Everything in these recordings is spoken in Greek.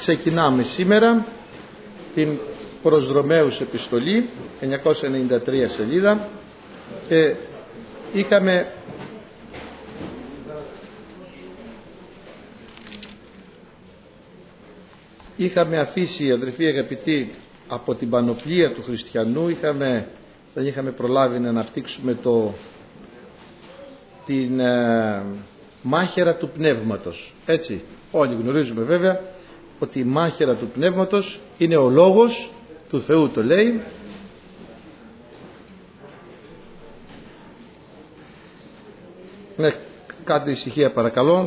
Ξεκινάμε σήμερα την προς Ρωμαίους επιστολή, 993 σελίδα, και είχαμε αφήσει, αδερφοί αγαπητοί, από την πανοπλία του χριστιανού, δεν είχαμε προλάβει να αναπτύξουμε την μάχαιρα του πνεύματος. Έτσι, όλοι γνωρίζουμε βέβαια ότι η μάχαιρα του πνεύματος είναι ο λόγος του Θεού, το λέει. Ναι, κάντε ησυχία παρακαλώ.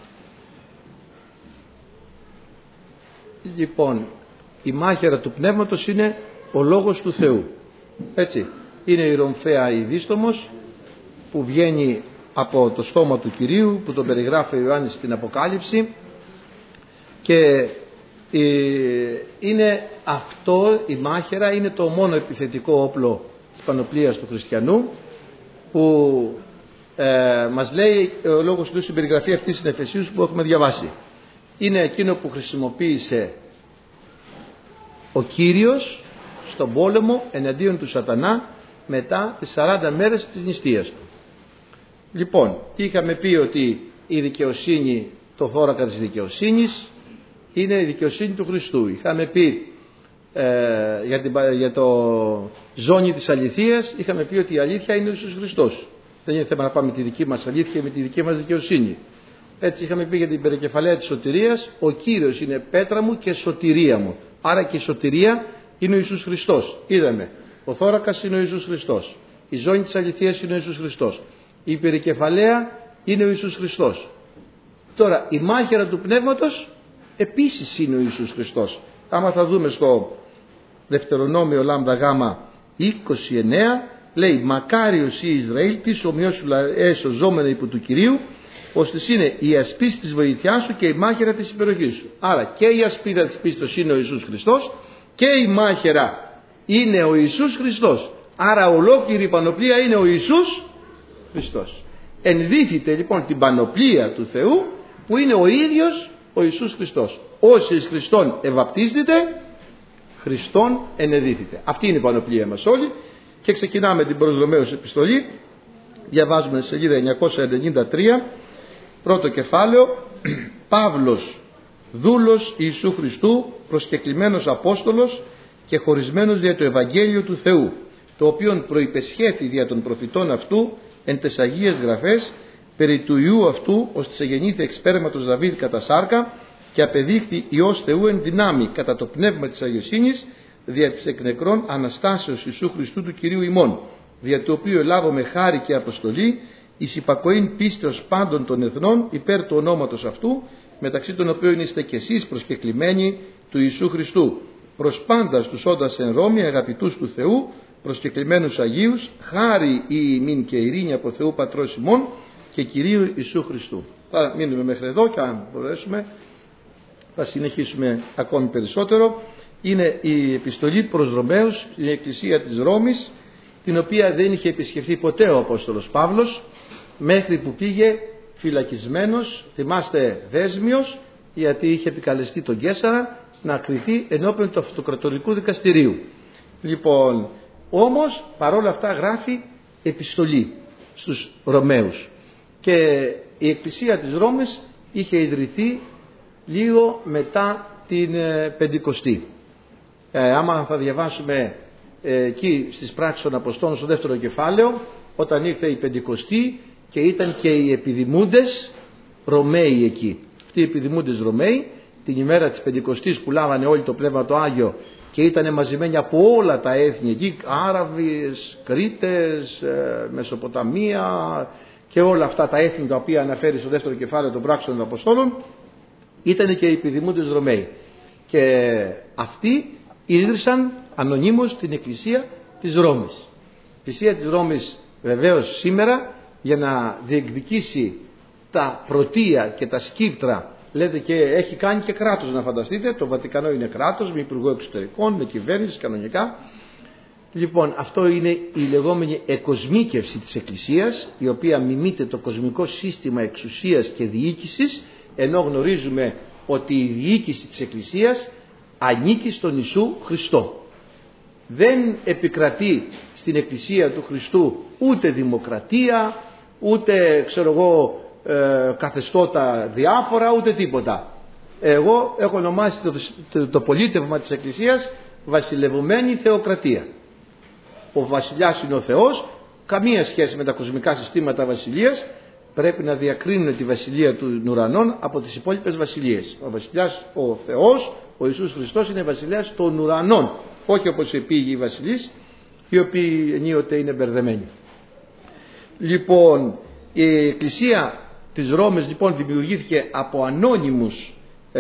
Λοιπόν, η μάχαιρα του πνεύματος είναι ο λόγος του Θεού. Έτσι, είναι η ρομφαία η δίστομος που βγαίνει από το στόμα του Κυρίου, που τον περιγράφει ο Ιωάννης στην Αποκάλυψη, και είναι αυτό, η μάχαιρα είναι το μόνο επιθετικό όπλο της πανοπλίας του χριστιανού, που μας λέει ο λόγος του στην περιγραφή αυτής της Εφεσίους που έχουμε διαβάσει. Είναι εκείνο που χρησιμοποίησε ο Κύριος στον πόλεμο εναντίον του σατανά μετά τις 40 μέρες της νηστείας του. Λοιπόν, είχαμε πει ότι η δικαιοσύνη, το θώρακα της δικαιοσύνης, είναι η δικαιοσύνη του Χριστού. Είχαμε πει για το ζώνη της αληθείας, είχαμε πει ότι η αλήθεια είναι ο Ιησούς Χριστός. Δεν είναι θέμα να πάμε τη δική μας αλήθεια με τη δική μας δικαιοσύνη. Έτσι είχαμε πει για την περικεφαλαία της σωτηρίας, ο Κύριος είναι πέτρα μου και σωτηρία μου. Άρα και η σωτηρία είναι ο Ιησούς Χριστός. Είδαμε, ο θώρακας είναι ο Ιησούς Χριστός. Η ζώνη της αληθείας είναι ο Ιησούς Χριστός. Η περικεφαλαία είναι ο Ιησούς Χριστός. Τώρα η μάχαιρα του πνεύματος επίσης είναι ο Ιησούς Χριστός. Άμα θα δούμε στο Δευτερονόμιο λάμδα γάμα 29, λέει «Μακάριος η Ισραήλ της ομοιώσου ζώμενο υπό του Κυρίου, ώστε είναι η ασπίς της βοηθειάς σου και η μάχαιρα της υπεροχής σου». Άρα και η ασπίδα της πίστος είναι ο Ιησούς Χριστός και η μάχαιρα είναι ο Ιησούς Χριστός. Άρα ολόκληρη η πανοπλία είναι ο Ιησούς Χριστός. Ενδύθητε λοιπόν την πανοπλία του Θεού που είναι ο ίδιος ο Ιησούς Χριστός. Όσοι εις Χριστόν ευαπτίζετε, Χριστόν ενεδύθητε. Αυτή είναι η πανοπλία μας όλοι. Και ξεκινάμε την προς Ρωμαίους επιστολή. Διαβάζουμε στη σελίδα 993, πρώτο κεφάλαιο. Παύλος, δούλος Ιησού Χριστού, προσκεκλημένος Απόστολος και χωρισμένος δια το Ευαγγέλιο του Θεού, το οποίον προϋπεσχέθη δια των προφητών αυτού εν τες Αγίες Γραφές, περί του Ιού αυτού, ώστε γεννήθη εξ σπέρματος Δαβίδ κατά σάρκα, και απεδείχθη Υιός Θεού εν δυνάμει κατά το πνεύμα της αγιοσύνης, δια της εκ νεκρών Αναστάσεως Ιησού Χριστού του Κυρίου ημών, δια το οποίο ελάβουμε χάρη και αποστολή, εις υπακοήν πίστεως πάντων των εθνών υπέρ του ονόματος αυτού, μεταξύ των οποίων είστε και εσείς προσκεκλημένοι του Ιησού Χριστού, προς πάντας τους όντας εν Ρώμη αγαπητούς του Θεού, προσκεκλημένους Αγίους, χάρη ή ημίν και ειρήνη από Θεού Πατρός ημών και Κυρίου Ιησού Χριστού. Θα μείνουμε μέχρι εδώ και αν μπορέσουμε θα συνεχίσουμε ακόμη περισσότερο. Είναι η επιστολή προς Ρωμαίους, η εκκλησία της Ρώμης, την οποία δεν είχε επισκεφθεί ποτέ ο Απόστολος Παύλος, μέχρι που πήγε φυλακισμένος, θυμάστε, δέσμιος, γιατί είχε επικαλεστεί τον Καίσαρα να κριθεί ενώπιον του αυτοκρατορικού δικαστηρίου. Λοιπόν, όμως παρόλα αυτά γράφει επιστολή στους Ρωμαίους, και η εκκλησία της Ρώμης είχε ιδρυθεί λίγο μετά την Πεντηκοστή. Άμα θα διαβάσουμε εκεί στις πράξεις των Αποστόλων στο δεύτερο κεφάλαιο, όταν ήρθε η Πεντηκοστή και ήταν και οι επιδημούντες Ρωμαίοι εκεί. Αυτοί οι επιδημούντες Ρωμαίοι την ημέρα της Πεντηκοστής που λάβανε όλοι το Πνεύμα το Άγιο και ήταν μαζεμένοι από όλα τα έθνη εκεί, Άραβες, Κρήτες, Μεσοποταμία και όλα αυτά τα έθνη τα οποία αναφέρει στο δεύτερο κεφάλαιο των πράξεων των Αποστόλων, ήταν και οι επιδημούντες Ρωμαίοι. Και αυτοί ίδρυσαν ανωνύμως την εκκλησία της Ρώμης. Η εκκλησία της Ρώμης βεβαίως σήμερα, για να διεκδικήσει τα πρωτεία και τα σκύπτρα, λέτε, και έχει κάνει και κράτος, να φανταστείτε, το Βατικανό είναι κράτος με υπουργό εξωτερικών, με κυβέρνηση κανονικά. Λοιπόν, αυτό είναι η λεγόμενη εκοσμίκευση της Εκκλησίας, η οποία μιμείται το κοσμικό σύστημα εξουσίας και διοίκησης, ενώ γνωρίζουμε ότι η διοίκηση της Εκκλησίας ανήκει στον Ιησού Χριστό. Δεν επικρατεί στην Εκκλησία του Χριστού ούτε δημοκρατία, ούτε καθεστώτα διάφορα, ούτε τίποτα. Εγώ έχω ονομάσει το πολίτευμα της Εκκλησίας βασιλευμένη θεοκρατία. Ο βασιλιάς είναι ο Θεός, καμία σχέση με τα κοσμικά συστήματα βασιλείας. Πρέπει να διακρίνουν τη βασιλεία των ουρανών από τις υπόλοιπες βασιλείες. Ο βασιλιάς, ο Θεός, ο Ιησούς Χριστός είναι βασιλιάς των ουρανών, όχι όπως οι επίγειοι βασιλείς, οι οποίοι ενίοτε είναι μπερδεμένοι. Λοιπόν, η Εκκλησία της Ρώμης λοιπόν δημιουργήθηκε από ανώνυμους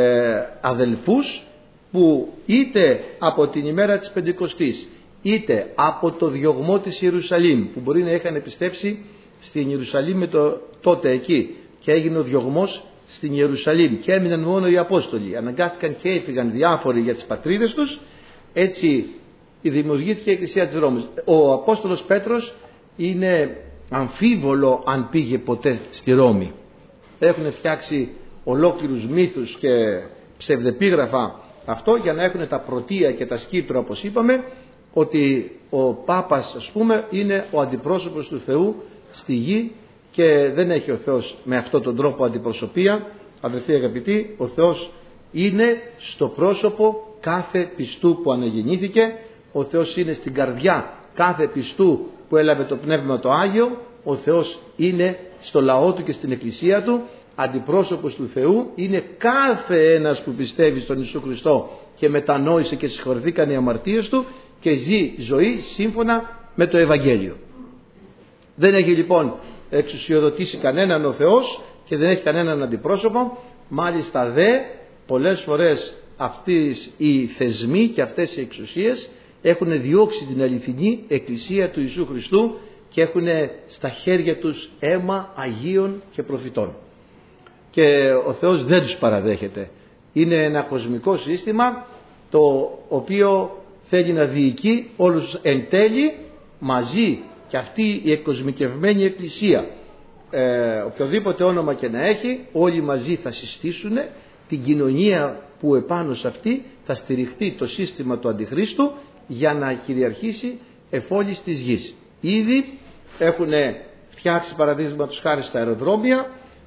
αδελφούς, που είτε από την ημέρα της Πεντηκοστής, είτε από το διωγμό της Ιερουσαλήμ, που μπορεί να είχαν επιστρέψει στην Ιερουσαλήμ με το τότε εκεί, και έγινε ο διωγμός στην Ιερουσαλήμ και έμειναν μόνο οι Απόστολοι, αναγκάστηκαν και έφυγαν διάφοροι για τις πατρίδες τους. Έτσι δημιουργήθηκε η Εκκλησία της Ρώμης. Ο Απόστολος Πέτρος είναι αμφίβολο αν πήγε ποτέ στη Ρώμη. Έχουν φτιάξει ολόκληρους μύθους και ψευδεπίγραφα αυτό, για να έχουν τα πρωτεία και τα σκήτρα, όπως είπαμε, ότι ο Πάπας, ας πούμε, είναι ο αντιπρόσωπος του Θεού στη γη και δεν έχει ο Θεός με αυτόν τον τρόπο αντιπροσωπεία. Αδελφοί αγαπητοί, ο Θεός είναι στο πρόσωπο κάθε πιστού που αναγεννήθηκε. Ο Θεός είναι στην καρδιά κάθε πιστού που έλαβε το Πνεύμα το Άγιο. Ο Θεός είναι στο λαό του και στην Εκκλησία του. Αντιπρόσωπος του Θεού είναι κάθε ένας που πιστεύει στον Ιησού Χριστό και μετανόησε και συγχωρηθήκαν οι αμαρτίες του και ζει ζωή σύμφωνα με το Ευαγγέλιο. Δεν έχει λοιπόν εξουσιοδοτήσει κανέναν ο Θεός και δεν έχει κανέναν αντιπρόσωπο. Μάλιστα δε πολλές φορές αυτοί οι θεσμοί και αυτές οι εξουσίες έχουν διώξει την αληθινή Εκκλησία του Ιησού Χριστού και έχουν στα χέρια τους αίμα Αγίων και προφητών. Και ο Θεός δεν τους παραδέχεται. Είναι ένα κοσμικό σύστημα το οποίο θέλει να διοικεί όλους εν τέλει μαζί, και αυτή η εκκοσμικευμένη Εκκλησία, οποιοδήποτε όνομα και να έχει, όλοι μαζί θα συστήσουν την κοινωνία που επάνω σε αυτή θα στηριχτεί το σύστημα του Αντιχρίστου για να κυριαρχήσει εφόλης της γης. Ήδη έχουν φτιάξει, παραδείγματος χάρη στα αεροδρόμια,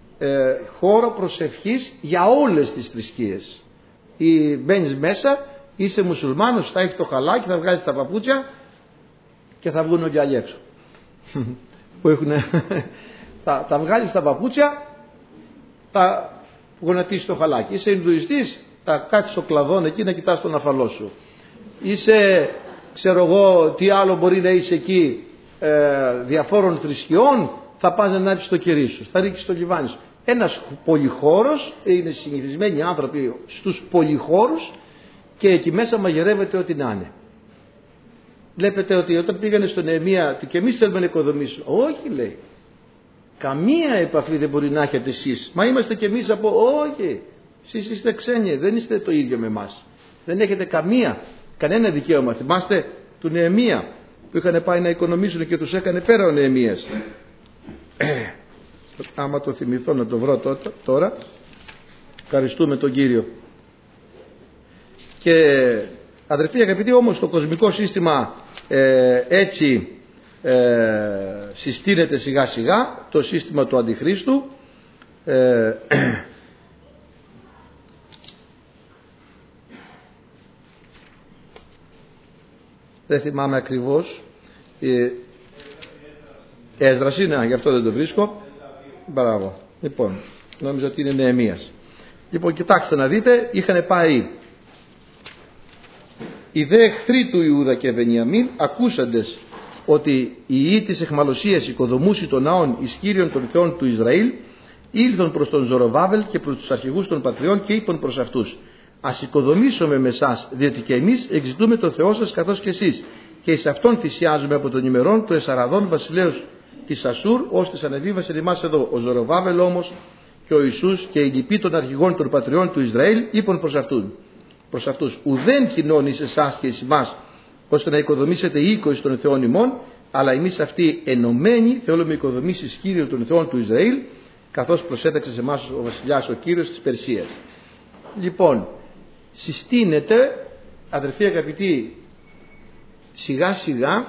χώρο προσευχής για όλες τις θρησκείες. Μπαίνεις μέσα, είσαι μουσουλμάνος, θα έχει το χαλάκι, θα βγάλεις τα παπούτσια και θα βγουν όλοι άλλοι έξω. Που έχουν, θα βγάλεις τα παπούτσια, θα γονατίσεις το χαλάκι. Είσαι Ινδουιστής, θα κάτσεις στο κλαδόν εκεί να κοιτάς τον αφαλό σου. Είσαι, ξέρω εγώ τι άλλο μπορεί να είσαι εκεί, διαφόρων θρησκειών, θα πας να ανάψεις το κερί σου, θα ρίξεις το λιβάνι σου. Ένας πολυχώρος, είναι συνηθισμένοι άνθρωποι στους πολυχώρους και εκεί μέσα μαγειρεύεται ό,τι να είναι. Βλέπετε ότι όταν πήγανε στον Νεεμία, και εμείς θέλουμε να οικοδομήσουμε. Όχι, λέει. Καμία επαφή δεν μπορεί να έχετε εσείς. Μα είμαστε και εμείς από. Όχι. Εσείς είστε ξένοι, δεν είστε το ίδιο με εμάς. Δεν έχετε κανένα δικαίωμα. Θυμάστε του Νεεμία που είχαν πάει να οικονομήσουν και τους έκανε πέρα ο Νεεμίας. Άμα το θυμηθώ να το βρω τώρα. Ευχαριστούμε τον Κύριο. Και αδερφοί αγαπητοί, όμως το κοσμικό σύστημα έτσι συστήνεται σιγά σιγά, το σύστημα του Αντιχρίστου. Δεν θυμάμαι ακριβώς. Έσδρας είναι, γι' αυτό δεν το βρίσκω. Μπράβο. Λοιπόν, νόμιζα ότι είναι Νεεμίας. Λοιπόν, κοιτάξτε να δείτε, είχαν πάει οι δε εχθροί του Ιούδα και Βενιαμίν, ακούσαντες ότι η ιή της εχμαλωσίας οικοδομούσι των ναών εις Κύριον των Θεών του Ισραήλ, ήλθον προς τον Ζωροβάβελ και προς τους αρχηγούς των πατριών και είπαν προς αυτούς: ας οικοδομήσουμε με εσάς, διότι και εμείς εξητούμε τον Θεό σας καθώς και εσείς, και εις αυτόν θυσιάζουμε από τον ημερών του Εσαραδών βασιλέως της Ασούρ, ώστε ανεβίβασε εμάς εδώ. Ο Ζωροβάβελ όμως και ο Ιησούς και οι λοιποί των αρχηγών των πατριών του Ισραήλ είπαν προς αυτούς: ουδέν κοινών εις εσάς και εις εμάς, ώστε να οικοδομήσετε οίκο εις των Θεών ημών, αλλά εμείς αυτοί ενωμένοι θέλουμε οικοδομήσεις Κύριο των Θεών του Ισραήλ, καθώς προσέταξε σε εμάς ο βασιλιάς ο Κύριος της Περσίας. Λοιπόν, συστήνεται, αδερφοί αγαπητοί, σιγά σιγά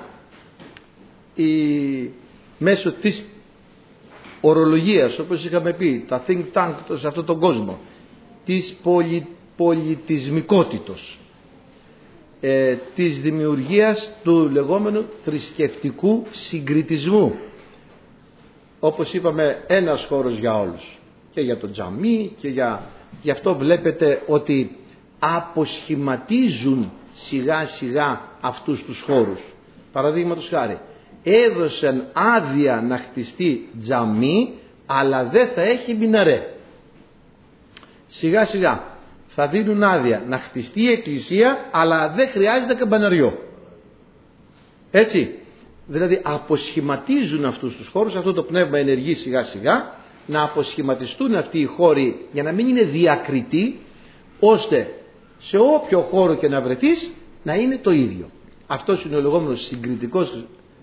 μέσω της ορολογίας, όπως είχαμε πει, τα think tank σε αυτόν τον κόσμο, της πολιτισμικότητος, της δημιουργίας του λεγόμενου θρησκευτικού συγκριτισμού, όπως είπαμε, ένας χώρος για όλους, και για το τζαμί και γι' αυτό βλέπετε ότι αποσχηματίζουν σιγά σιγά αυτούς τους χώρους. Παραδείγματος χάρη, έδωσαν άδεια να χτιστεί τζαμί, αλλά δεν θα έχει μιναρέ. Σιγά σιγά θα δίνουν άδεια να χτιστεί εκκλησία, αλλά δεν χρειάζεται καμπαναριό. Έτσι, δηλαδή αποσχηματίζουν αυτούς τους χώρους. Αυτό το πνεύμα ενεργεί σιγά σιγά να αποσχηματιστούν αυτοί οι χώροι για να μην είναι διακριτοί, ώστε σε όποιο χώρο και να βρεθείς να είναι το ίδιο. Αυτός είναι ο λεγόμενος συγκριτικός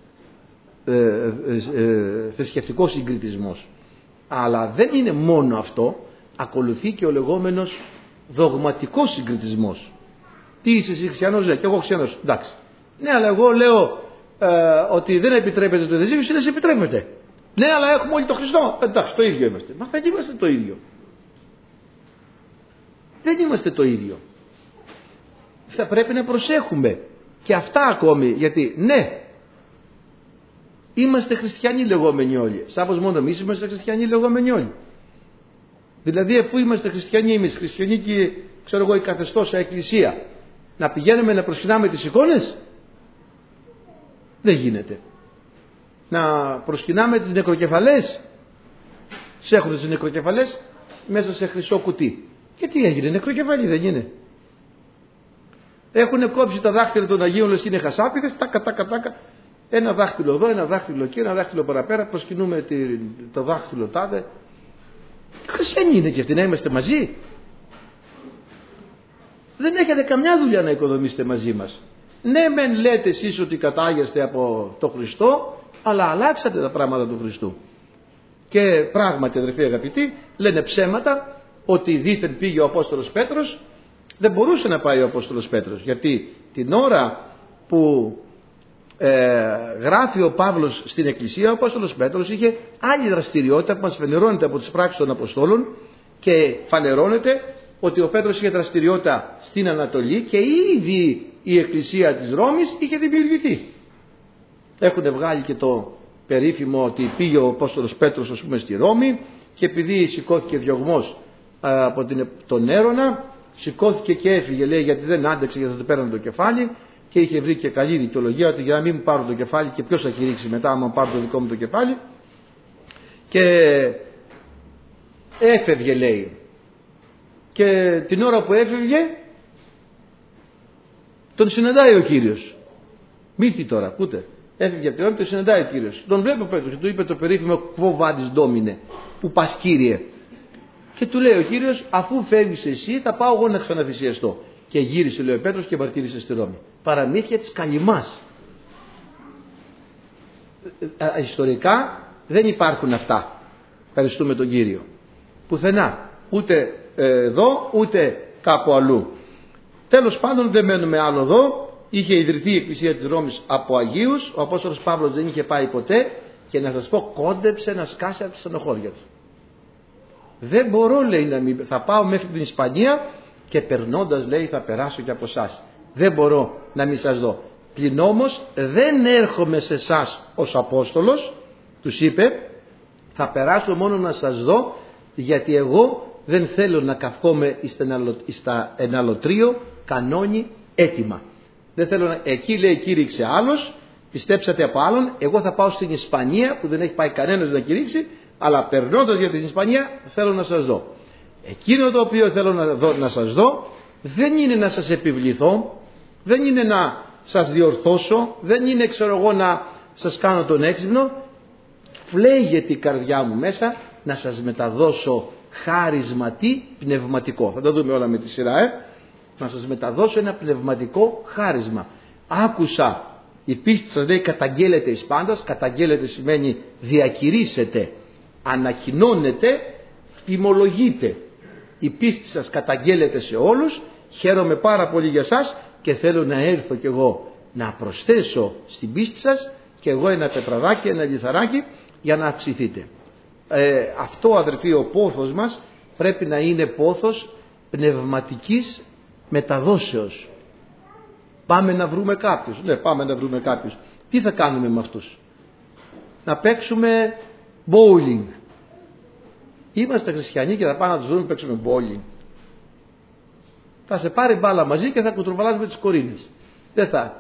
θρησκευτικός συγκριτισμός. Αλλά δεν είναι μόνο αυτό, ακολουθεί και ο λεγόμενος δογματικός συγκριτισμός. Τι είσαι εσύ χριστιανός? Λέει, και εγώ χριστιανός. Εντάξει. Ναι, αλλά εγώ λέω ότι δεν επιτρέπεται το διαζύγιο, δεν σε επιτρέπεται. Ναι, αλλά έχουμε όλοι τον Χριστό. Εντάξει, το ίδιο είμαστε. Μα δεν είμαστε το ίδιο. Δεν είμαστε το ίδιο. Θα πρέπει να προσέχουμε και αυτά ακόμη, γιατί ναι, είμαστε χριστιανοί λεγόμενοι όλοι. Σάπως μόνο εμείς είμαστε χριστιανοί λεγόμενοι όλοι. Δηλαδή, αφού είμαστε χριστιανοί εμείς, χριστιανοί και ξέρω εγώ η καθεστώσα εκκλησία, να πηγαίνουμε να προσκυνάμε τις εικόνες? Δεν γίνεται. Να προσκυνάμε τις νεκροκεφαλές? Έχουν τις νεκροκεφαλές μέσα σε χρυσό κουτί. Και τι έγινε? Νεκροκεφαλή δεν είναι? Έχουν κόψει τα δάχτυλα των Αγίων, λες είναι χασάπιδες, τάκα. Ένα δάχτυλο εδώ, ένα δάχτυλο εκεί, ένα δάχτυλο παραπέρα, προσκυνούμε το δάχτυλο τάδε. Χριστιανοί είναι και αυτοί, να είμαστε μαζί. Δεν έχετε καμιά δουλειά να οικοδομήσετε μαζί μας. Ναι, μεν λέτε εσείς ότι κατάγεστε από το Χριστό, αλλά αλλάξατε τα πράγματα του Χριστού. Και πράγματι, αδερφοί αγαπητοί, λένε ψέματα ότι δήθεν πήγε ο Απόστολος Πέτρος. Δεν μπορούσε να πάει ο Απόστολος Πέτρος, γιατί την ώρα που γράφει ο Παύλος στην Εκκλησία, ο Απόστολος Πέτρος είχε άλλη δραστηριότητα που μας φανερώνεται από τις πράξεις των Αποστόλων, και φανερώνεται ότι ο Πέτρος είχε δραστηριότητα στην Ανατολή και ήδη η Εκκλησία της Ρώμης είχε δημιουργηθεί. Έχουν βγάλει και το περίφημο ότι πήγε ο Απόστολος Πέτρος, ας πούμε, στη Ρώμη, και επειδή σηκώθηκε διωγμός από τον Έρωνα, σηκώθηκε και έφυγε, λέει, γιατί δεν άντεξε, γιατί θα του πέρανε το κεφάλι, και είχε βρει και καλή δικαιολογία ότι για να μην μου πάρουν το κεφάλι, και ποιος θα κηρύξει μετά άμα πάρουν το δικό μου το κεφάλι, και έφευγε, λέει. Και την ώρα που έφευγε τον συναντάει ο Κύριος. Μύθι τώρα, ακούτε. Έφευγε από την ώρα, τον συναντάει ο Κύριος. Τον βλέπει ο Πέτρος και του είπε το περίφημο «Quo vadis Domine», που πας Κύριε. Και του λέει ο Κύριος, αφού φεύγεις εσύ θα πάω εγώ να ξαναθυσιαστώ. Και γύρισε, λέει ο Πέτρος, και μαρτύρησε στη Ρώμη. Παραμύθια της Καλυμάς. Ιστορικά δεν υπάρχουν αυτά. Ευχαριστούμε τον Κύριο. Πουθενά. Ούτε εδώ ούτε κάπου αλλού. Τέλος πάντων, δεν μένουμε άλλο εδώ. Είχε ιδρυθεί η Εκκλησία της Ρώμης από Αγίους. Ο Απόστολος Παύλος δεν είχε πάει ποτέ, και να σας πω, κόντεψε να σκάσει από τη στενοχώρια του. Δεν μπορώ, λέει, να μην... θα πάω μέχρι την Ισπανία και περνώντας, λέει, θα περάσω και από εσάς. Δεν μπορώ να μην σας δω. Πλην όμως δεν έρχομαι σε εσάς ως Απόστολος, τους είπε, θα περάσω μόνο να σας δω, γιατί εγώ δεν θέλω να καυχόμαι στα εναλωτρίο κανόνι έτοιμα. Δεν θέλω να... Εκεί, λέει, κήρυξε άλλος, πιστέψατε από άλλον, εγώ θα πάω στην Ισπανία που δεν έχει πάει κανένας να κηρύξει, αλλά περνώντας για την Ισπανία θέλω να σας δω. Εκείνο το οποίο θέλω να σας δω δεν είναι να σας επιβληθώ, δεν είναι να σας διορθώσω, δεν είναι, ξέρω εγώ, να σας κάνω τον έξυπνο. Φλέγεται η καρδιά μου μέσα να σας μεταδώσω χάρισμα τι πνευματικό. Θα τα δούμε όλα με τη σειρά, να σας μεταδώσω ένα πνευματικό χάρισμα. Άκουσα, η πίστη σας λέει καταγγέλλεται εις πάντας. Καταγγέλλεται σημαίνει διακηρύσσεται, ανακοινώνεται, φημολογείται. η πίστη σας καταγγέλλεται σε όλους, χαίρομαι πάρα πολύ για σας και θέλω να έρθω κι εγώ να προσθέσω στην πίστη σας και εγώ ένα πετραδάκι, ένα λιθαράκι για να αυξηθείτε. Αυτό, αδερφοί, ο πόθος μας πρέπει να είναι πόθος πνευματικής μεταδόσεως. Πάμε να βρούμε κάποιους. Ναι, πάμε να βρούμε κάποιους. Τι θα κάνουμε με αυτούς? Να παίξουμε bowling. Είμαστε χριστιανοί και θα πάμε να τους βρούμε να παίξουμε bowling. Θα σε πάρει μπάλα μαζί και θα κουτρουβαλάς με τις κορίνες. Δεν θα.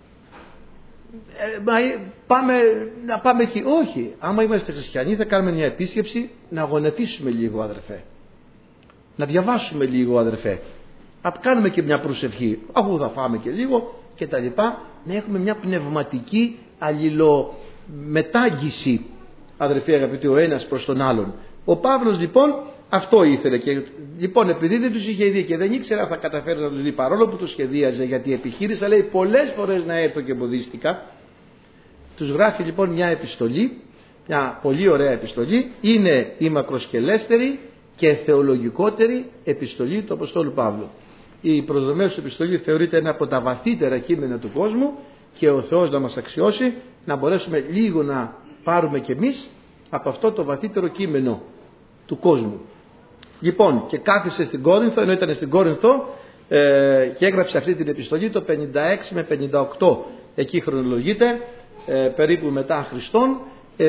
Να πάμε εκεί. Όχι. Άμα είμαστε χριστιανοί θα κάνουμε μια επίσκεψη να γονατίσουμε λίγο, αδερφέ. Να διαβάσουμε λίγο, αδερφέ. Να κάνουμε και μια προσευχή. Αφού θα φάμε και λίγο και τα λοιπά. Να έχουμε μια πνευματική αλληλομετάγγιση, αδερφοί αγαπητοί, ο ένας προς τον άλλον. Ο Παύλος λοιπόν αυτό ήθελε. Και λοιπόν, επειδή δεν τους είχε δει και δεν ήξερα αν θα καταφέρει να τους δει, παρόλο που το σχεδίαζε, γιατί επιχείρησα, λέει, πολλές φορές να έρθω και εμποδίστηκα, τους γράφει λοιπόν μια επιστολή, μια πολύ ωραία επιστολή. Είναι η μακροσκελέστερη και θεολογικότερη επιστολή του Αποστόλου Παύλου. Η Προσδομέως επιστολή θεωρείται ένα από τα βαθύτερα κείμενα του κόσμου και ο Θεός να μας αξιώσει να μπορέσουμε λίγο να πάρουμε κι εμείς από αυτό το βαθύτερο κείμενο του κόσμου. Λοιπόν, και κάθισε στην Κόρινθο, ενώ ήταν στην Κόρινθο, και έγραψε αυτή την επιστολή το 56 με 58, εκεί χρονολογείται, περίπου μετά Χριστόν.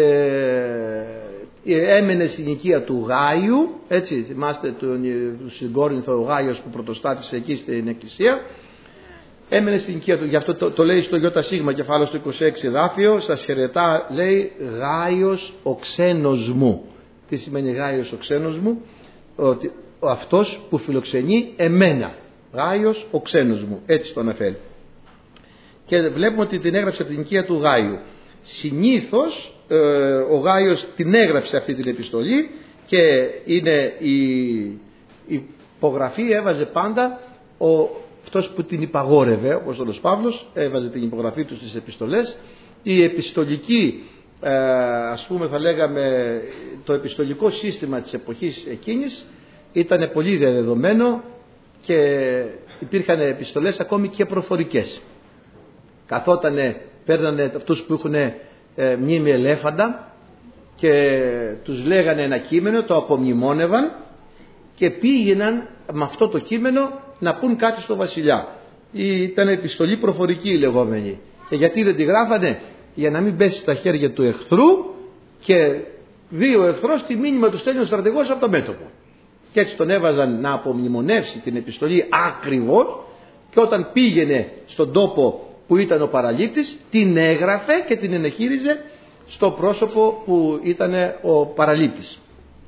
Έμενε στην οικία του Γάιου, έτσι θυμάστε στην Κόρινθο ο Γάιος που πρωτοστάτησε εκεί στην εκκλησία. Έμενε στην οικία του, γι' αυτό το λέει στο ΙΣ κεφάλαιο στο 26 εδάφιο, σας χαιρετά, λέει, Γάιος ο ξένος μου. Τι σημαίνει Γάιος ο ξένος μου? Ότι αυτός που φιλοξενεί εμένα. Γάιος ο ξένος μου, έτσι το αναφέρει. Και βλέπουμε ότι την έγραψε από την οικία του Γάιου. Συνήθως ο Γάιος την έγραψε αυτή την επιστολή και είναι η υπογραφή έβαζε πάντα αυτός που την υπαγόρευε, ο Απόστολος Παύλος έβαζε την υπογραφή του στις επιστολές. Η επιστολική, ας πούμε θα λέγαμε, το επιστολικό σύστημα της εποχής εκείνης ήταν πολύ διαδεδομένο και υπήρχαν επιστολές ακόμη και προφορικές. Καθότανε, παίρνανε αυτούς που έχουν μνήμη ελέφαντα και τους λέγανε ένα κείμενο, το απομνημόνευαν και πήγαιναν με αυτό το κείμενο να πούν κάτι στο βασιλιά. Ήταν επιστολή προφορική λεγόμενη. Και γιατί δεν τη γράφανε? Για να μην πέσει στα χέρια του εχθρού και δει ο εχθρός τι μήνυμα του στέλνει ο στρατηγός από το μέτωπο. Και έτσι τον έβαζαν να απομνημονεύσει την επιστολή ακριβώς, και όταν πήγαινε στον τόπο που ήταν ο παραλήπτης, την έγραφε και την ενεχείριζε στο πρόσωπο που ήταν ο παραλήπτης.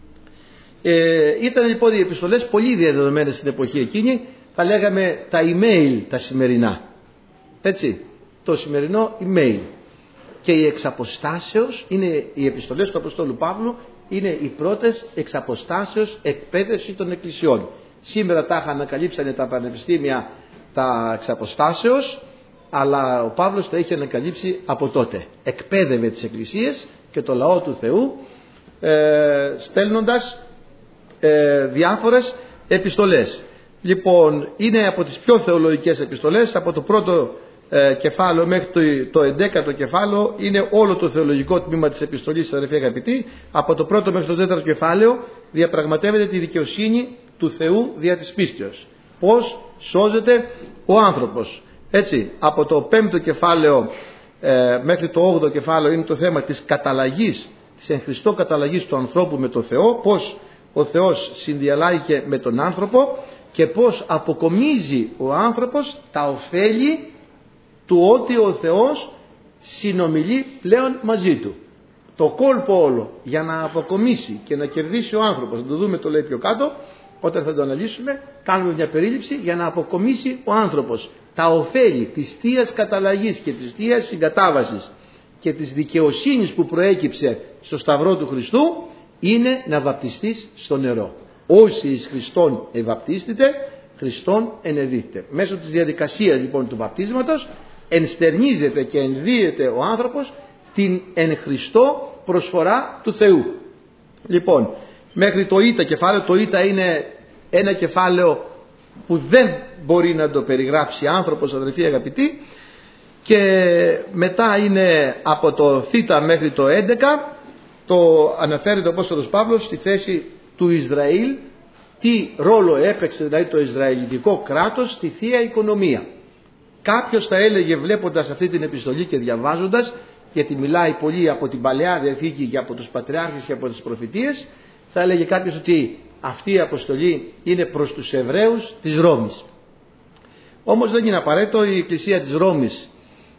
Ήταν λοιπόν οι επιστολές πολύ διαδεδομένες στην εποχή εκείνη, θα λέγαμε τα email τα σημερινά, έτσι, το σημερινό email. Και οι εξαποστάσεως είναι οι επιστολές του Αποστόλου Παύλου, είναι οι πρώτες εξαποστάσεως εκπαίδευση των εκκλησιών. Σήμερα τα ανακαλύψανε τα πανεπιστήμια τα εξαποστάσεως, αλλά ο Παύλος τα είχε ανακαλύψει από τότε. Εκπαίδευε τις εκκλησίες και το λαό του Θεού στέλνοντας διάφορες επιστολές. Λοιπόν, είναι από τις πιο θεολογικές επιστολές. Από το πρώτο κεφάλαιο μέχρι το 11ο κεφάλαιο είναι όλο το θεολογικό τμήμα της επιστολής, αδερφοί αγαπητοί. Από το πρώτο μέχρι το τέταρτο κεφάλαιο διαπραγματεύεται τη δικαιοσύνη του Θεού δια της πίστεως. Πώς σώζεται ο άνθρωπος. Έτσι, από το 5ο κεφάλαιο μέχρι το 8ο κεφάλαιο είναι το θέμα της καταλλαγής, της εν Χριστώ καταλλαγής του ανθρώπου με το Θεό, πώς ο Θεός συνδιαλλάγει με τον άνθρωπο και πώς αποκομίζει ο άνθρωπος τα ωφέλη του ότι ο Θεός συνομιλεί πλέον μαζί του. Το κόλπο όλο για να αποκομίσει και να κερδίσει ο άνθρωπος, να το δούμε, το λέει πιο κάτω, όταν θα το αναλύσουμε, κάνουμε μια περίληψη για να αποκομίσει ο άνθρωπος τα ωφέλη της Θείας καταλλαγής και της Θείας συγκατάβασης και της δικαιοσύνης που προέκυψε στο Σταυρό του Χριστού, είναι να βαπτιστείς στο νερό. Όσοι εις Χριστόν ευαπτίστητε, Χριστόν ενεδίθητε. Μέσω της διαδικασίας λοιπόν του βαπτίσματος ενστερνίζεται και ενδύεται ο άνθρωπος την εν Χριστώ προσφορά του Θεού. Λοιπόν, μέχρι το Ήτα κεφάλαιο, το Ήτα είναι ένα κεφάλαιο που δεν μπορεί να το περιγράψει άνθρωπος, αδελφοί αγαπητοί. Και μετά είναι από το Θ μέχρι το 11, το αναφέρει ο Απόστολος Παύλος στη θέση του Ισραήλ, τι ρόλο έπαιξε δηλαδή το Ισραηλιτικό κράτος στη Θεία Οικονομία. Κάποιος θα έλεγε, βλέποντας αυτή την επιστολή και διαβάζοντας, γιατί μιλάει πολύ από την Παλαιά Διαθήκη και από τους πατριάρχες και από τις προφητείες, θα έλεγε κάποιος ότι αυτή η αποστολή είναι προς τους Εβραίους της Ρώμης. Όμως δεν είναι απαραίτητο. Η Εκκλησία της Ρώμης,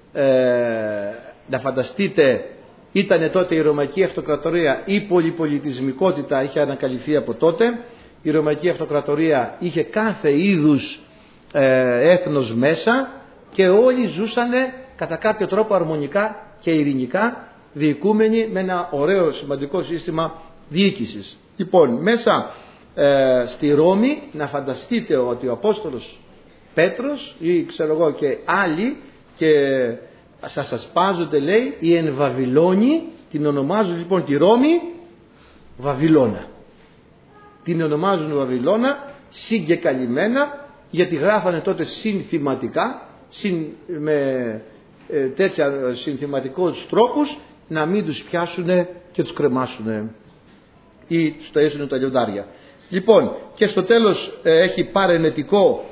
να φανταστείτε, ήταν τότε η Ρωμαϊκή Αυτοκρατορία, η πολυπολιτισμικότητα είχε ανακαλυφθεί από τότε. Η Ρωμαϊκή Αυτοκρατορία είχε κάθε είδους έθνος μέσα και όλοι ζούσανε κατά κάποιο τρόπο αρμονικά και ειρηνικά, διοικούμενοι με ένα ωραίο σημαντικό σύστημα διοίκησης. Λοιπόν, μέσα στη Ρώμη να φανταστείτε ότι ο Απόστολος Πέτρος ή ξέρω εγώ και άλλοι, και σας ασπάζονται, λέει, οι εν Βαβυλώνοι, την ονομάζουν λοιπόν τη Ρώμη Βαβυλώνα. Την ονομάζουν Βαβυλώνα συγκεκαλυμμένα, γιατί γράφανε τότε συνθηματικά, με τέτοια συνθηματικούς τρόπους, να μην τους πιάσουν και τους κρεμάσουν ή τους ταΐσουν τα λιοντάρια. Λοιπόν, και στο τέλος έχει παρενετικό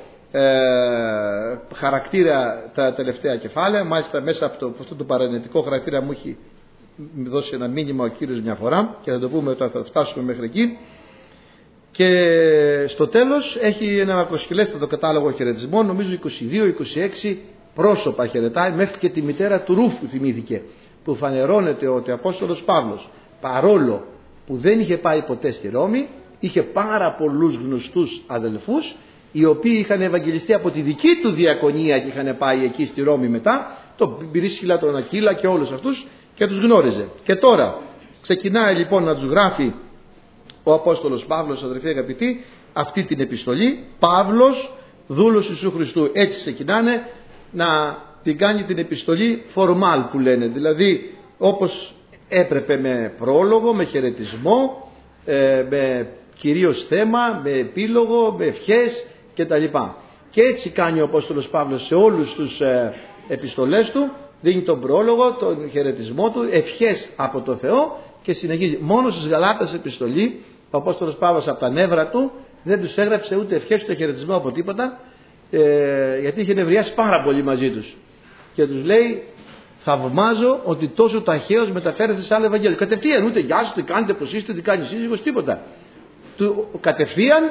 χαρακτήρα τα τελευταία κεφάλαια. Μάλιστα μέσα από αυτό το παρενετικό χαρακτήρα μου έχει δώσει ένα μήνυμα ο Κύριος μια φορά και θα το πούμε όταν θα φτάσουμε μέχρι εκεί. Και στο τέλος έχει ένα μακροσκελέστατο κατάλογο χαιρετισμών, νομίζω 22-26 πρόσωπα χαιρετάει, μέχρι και τη μητέρα του Ρούφου θυμήθηκε, που φανερώνεται ότι ο Απόστολος Παύλος, παρόλο που δεν είχε πάει ποτέ στη Ρώμη, είχε πάρα πολλούς γνωστούς αδελφούς, οι οποίοι είχαν ευαγγελιστεί από τη δική του διακονία και είχαν πάει εκεί στη Ρώμη μετά, τον Πυρίσχυλα, τον Ακύλα και όλους αυτούς, και τους γνώριζε. Και τώρα ξεκινάει λοιπόν να τους γράφει ο Απόστολος Παύλος, αδελφοί αγαπητοί, αυτή την επιστολή. Παύλος, δούλος Ιησού Χριστού. Έτσι ξεκινάνε να την κάνει την επιστολή φορμάλ που λένε, δηλαδή όπως έπρεπε, με πρόλογο, με χαιρετισμό, με κυρίως θέμα, με επίλογο, με ευχές κτλ. Και έτσι κάνει ο Απόστολος Παύλος σε όλους τους επιστολές του, δίνει τον πρόλογο, τον χαιρετισμό του, ευχές από το Θεό και συνεχίζει. Μόνο στους Γαλάτας επιστολή ο Απόστολος Παύλος από τα νεύρα του δεν τους έγραψε ούτε ευχές ούτε χαιρετισμό από τίποτα, γιατί είχε νευριάσει πάρα πολύ μαζί τους και τους λέει, θαυμάζω ότι τόσο ταχαίως μεταφέρεστε σε άλλο Ευαγγέλιο. Κατευθείαν, ούτε γεια σας, τι κάνετε, πως είστε, τι κάνει ο σύζυγος, τίποτα. Κατευθείαν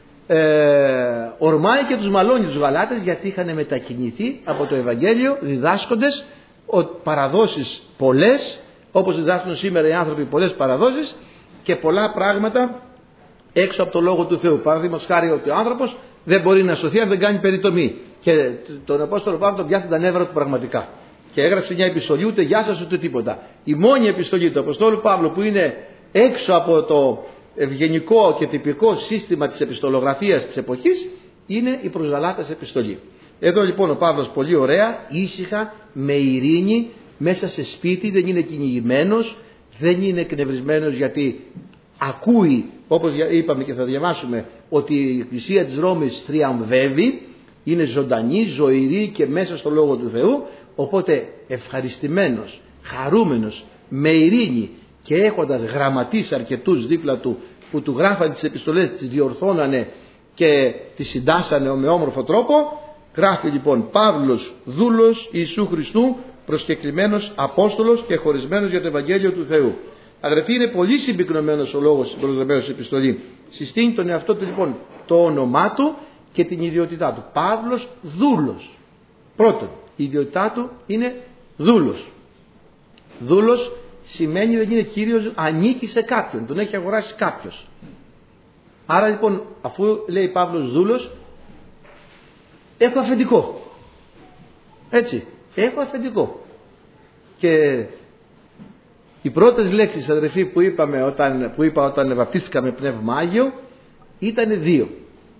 ορμάει και τους μαλώνει τους Γαλάτες, γιατί είχαν μετακινηθεί από το Ευαγγέλιο διδάσκοντες παραδόσεις πολλές, όπως διδάσκουν σήμερα οι άνθρωποι πολλές παραδόσεις και πολλά πράγματα έξω από το Λόγο του Θεού. Παραδείγματος χάρη ότι ο άνθρωπος δεν μπορεί να σωθεί αν δεν κάνει περιτομή. Και τον Απόστολο Παύλο τον πιάσαν τα νεύρα του πραγματικά. Και έγραψε μια επιστολή, ούτε γεια σας ούτε τίποτα. Η μόνη επιστολή του Αποστόλου Παύλου που είναι έξω από το ευγενικό και τυπικό σύστημα της επιστολογραφίας της εποχής είναι η προς Γαλάτας επιστολή. Εδώ λοιπόν ο Παύλος πολύ ωραία, ήσυχα, με ειρήνη, μέσα σε σπίτι, δεν είναι κυνηγημένος, δεν είναι εκνευρισμένος, γιατί ακούει, όπως είπαμε και θα διαβάσουμε, ότι η Εκκλησία της Ρώμης θριαμβεύει, είναι ζωντανή, ζωηρή και μέσα στο Λόγο του Θεού, οπότε ευχαριστημένος, χαρούμενος, με ειρήνη και έχοντας γραμματείς αρκετούς δίπλα του που του γράφανε τις επιστολές, τις διορθώνανε και τις συντάσσανε με όμορφο τρόπο, γράφει λοιπόν Παύλος, δούλος Ιησού Χριστού, προσκεκλημένος Απόστολος και χωρισμένος για το Ευαγγέλιο του Θεού. Αδερφοί, είναι πολύ συμπυκνωμένος ο λόγος στην προσδεμένη επιστολή. Συστήνει τον εαυτό του λοιπόν, το όνομά του και την ιδιότητά του. Παύλος, δούλος. Πρώτον, η ιδιότητά του είναι δούλος. Δούλος σημαίνει δεν είναι κύριος, ανήκει σε κάποιον, τον έχει αγοράσει κάποιος. Άρα λοιπόν, αφού λέει Παύλος δούλος, έχω αφεντικό. Έτσι, έχω αφεντικό. Και οι πρώτες λέξεις, αδερφοί, που είπα όταν βαπτίστηκα με Πνεύμα Άγιο, ήταν δύο.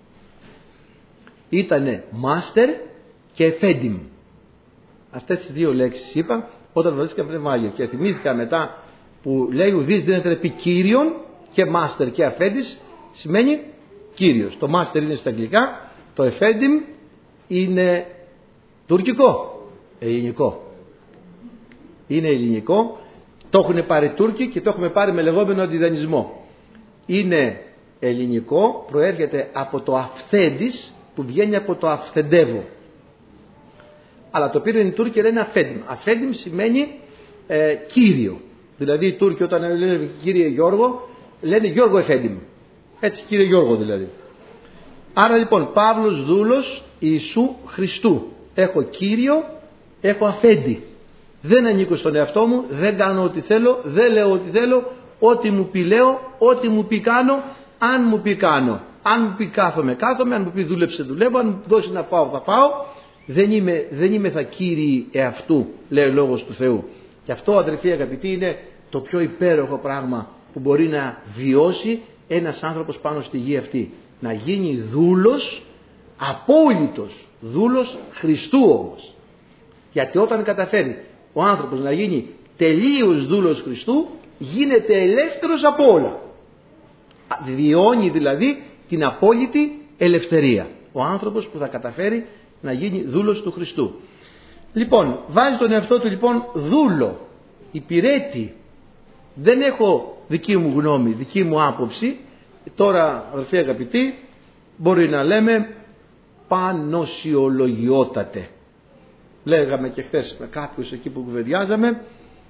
Ήτανε μάστερ και εφέντιμ. Αυτές τις δύο λέξεις είπα όταν βαπτίστηκα με Πνεύμα Άγιο. Και θυμήθηκα μετά που λέει ουδής δίνεται επί κύριον, και μάστερ και αφέντης σημαίνει Κύριος. Το Master είναι στα αγγλικά, το Efendim είναι τουρκικό, ελληνικό. Είναι ελληνικό, το έχουν πάρει Τούρκοι και το έχουμε πάρει με λεγόμενο αντιδανισμό. Είναι ελληνικό, προέρχεται από το αυθέντης που βγαίνει από το αυθεντεύω. Αλλά το πήραν οι Τούρκοι λένε Efendim. Efendim σημαίνει κύριο. Δηλαδή οι Τούρκοι όταν λένε κύριε Γιώργο, λένε Γιώργο Efendim. Έτσι, κύριε Γιώργο δηλαδή. Άρα λοιπόν, Παύλος δούλος Ιησού Χριστού. Έχω Κύριο, έχω αφέντη. Δεν ανήκω στον εαυτό μου, δεν κάνω ό,τι θέλω, δεν λέω ό,τι θέλω, ό,τι μου πει λέω, ό,τι μου πει κάνω, αν μου πει κάνω. Αν μου πει κάθομαι, αν μου πει δούλεψε, δουλεύω, αν μου δώσει να φάω, θα φάω. Δεν είμαι θα κύριοι εαυτού, λέει ο Λόγος του Θεού. Και αυτό, αδερφοί αγαπητοί, είναι το πιο υπέροχο πράγμα που μπορεί να βιώσει ένας άνθρωπος πάνω στη γη αυτή. Να γίνει δούλος, απόλυτος δούλος Χριστού όμως. Γιατί όταν καταφέρει ο άνθρωπος να γίνει τελείως δούλος Χριστού, γίνεται ελεύθερος από όλα. Βιώνει δηλαδή την απόλυτη ελευθερία. Ο άνθρωπος που θα καταφέρει να γίνει δούλος του Χριστού. Λοιπόν, βάζει τον εαυτό του λοιπόν δούλο, υπηρέτη. Δεν έχω δική μου γνώμη, δική μου άποψη. Τώρα, αδερφοί αγαπητοί, μπορεί να λέμε πανωσιολογιότατε. Λέγαμε και χθες με κάποιους εκεί που κουβεντιάζαμε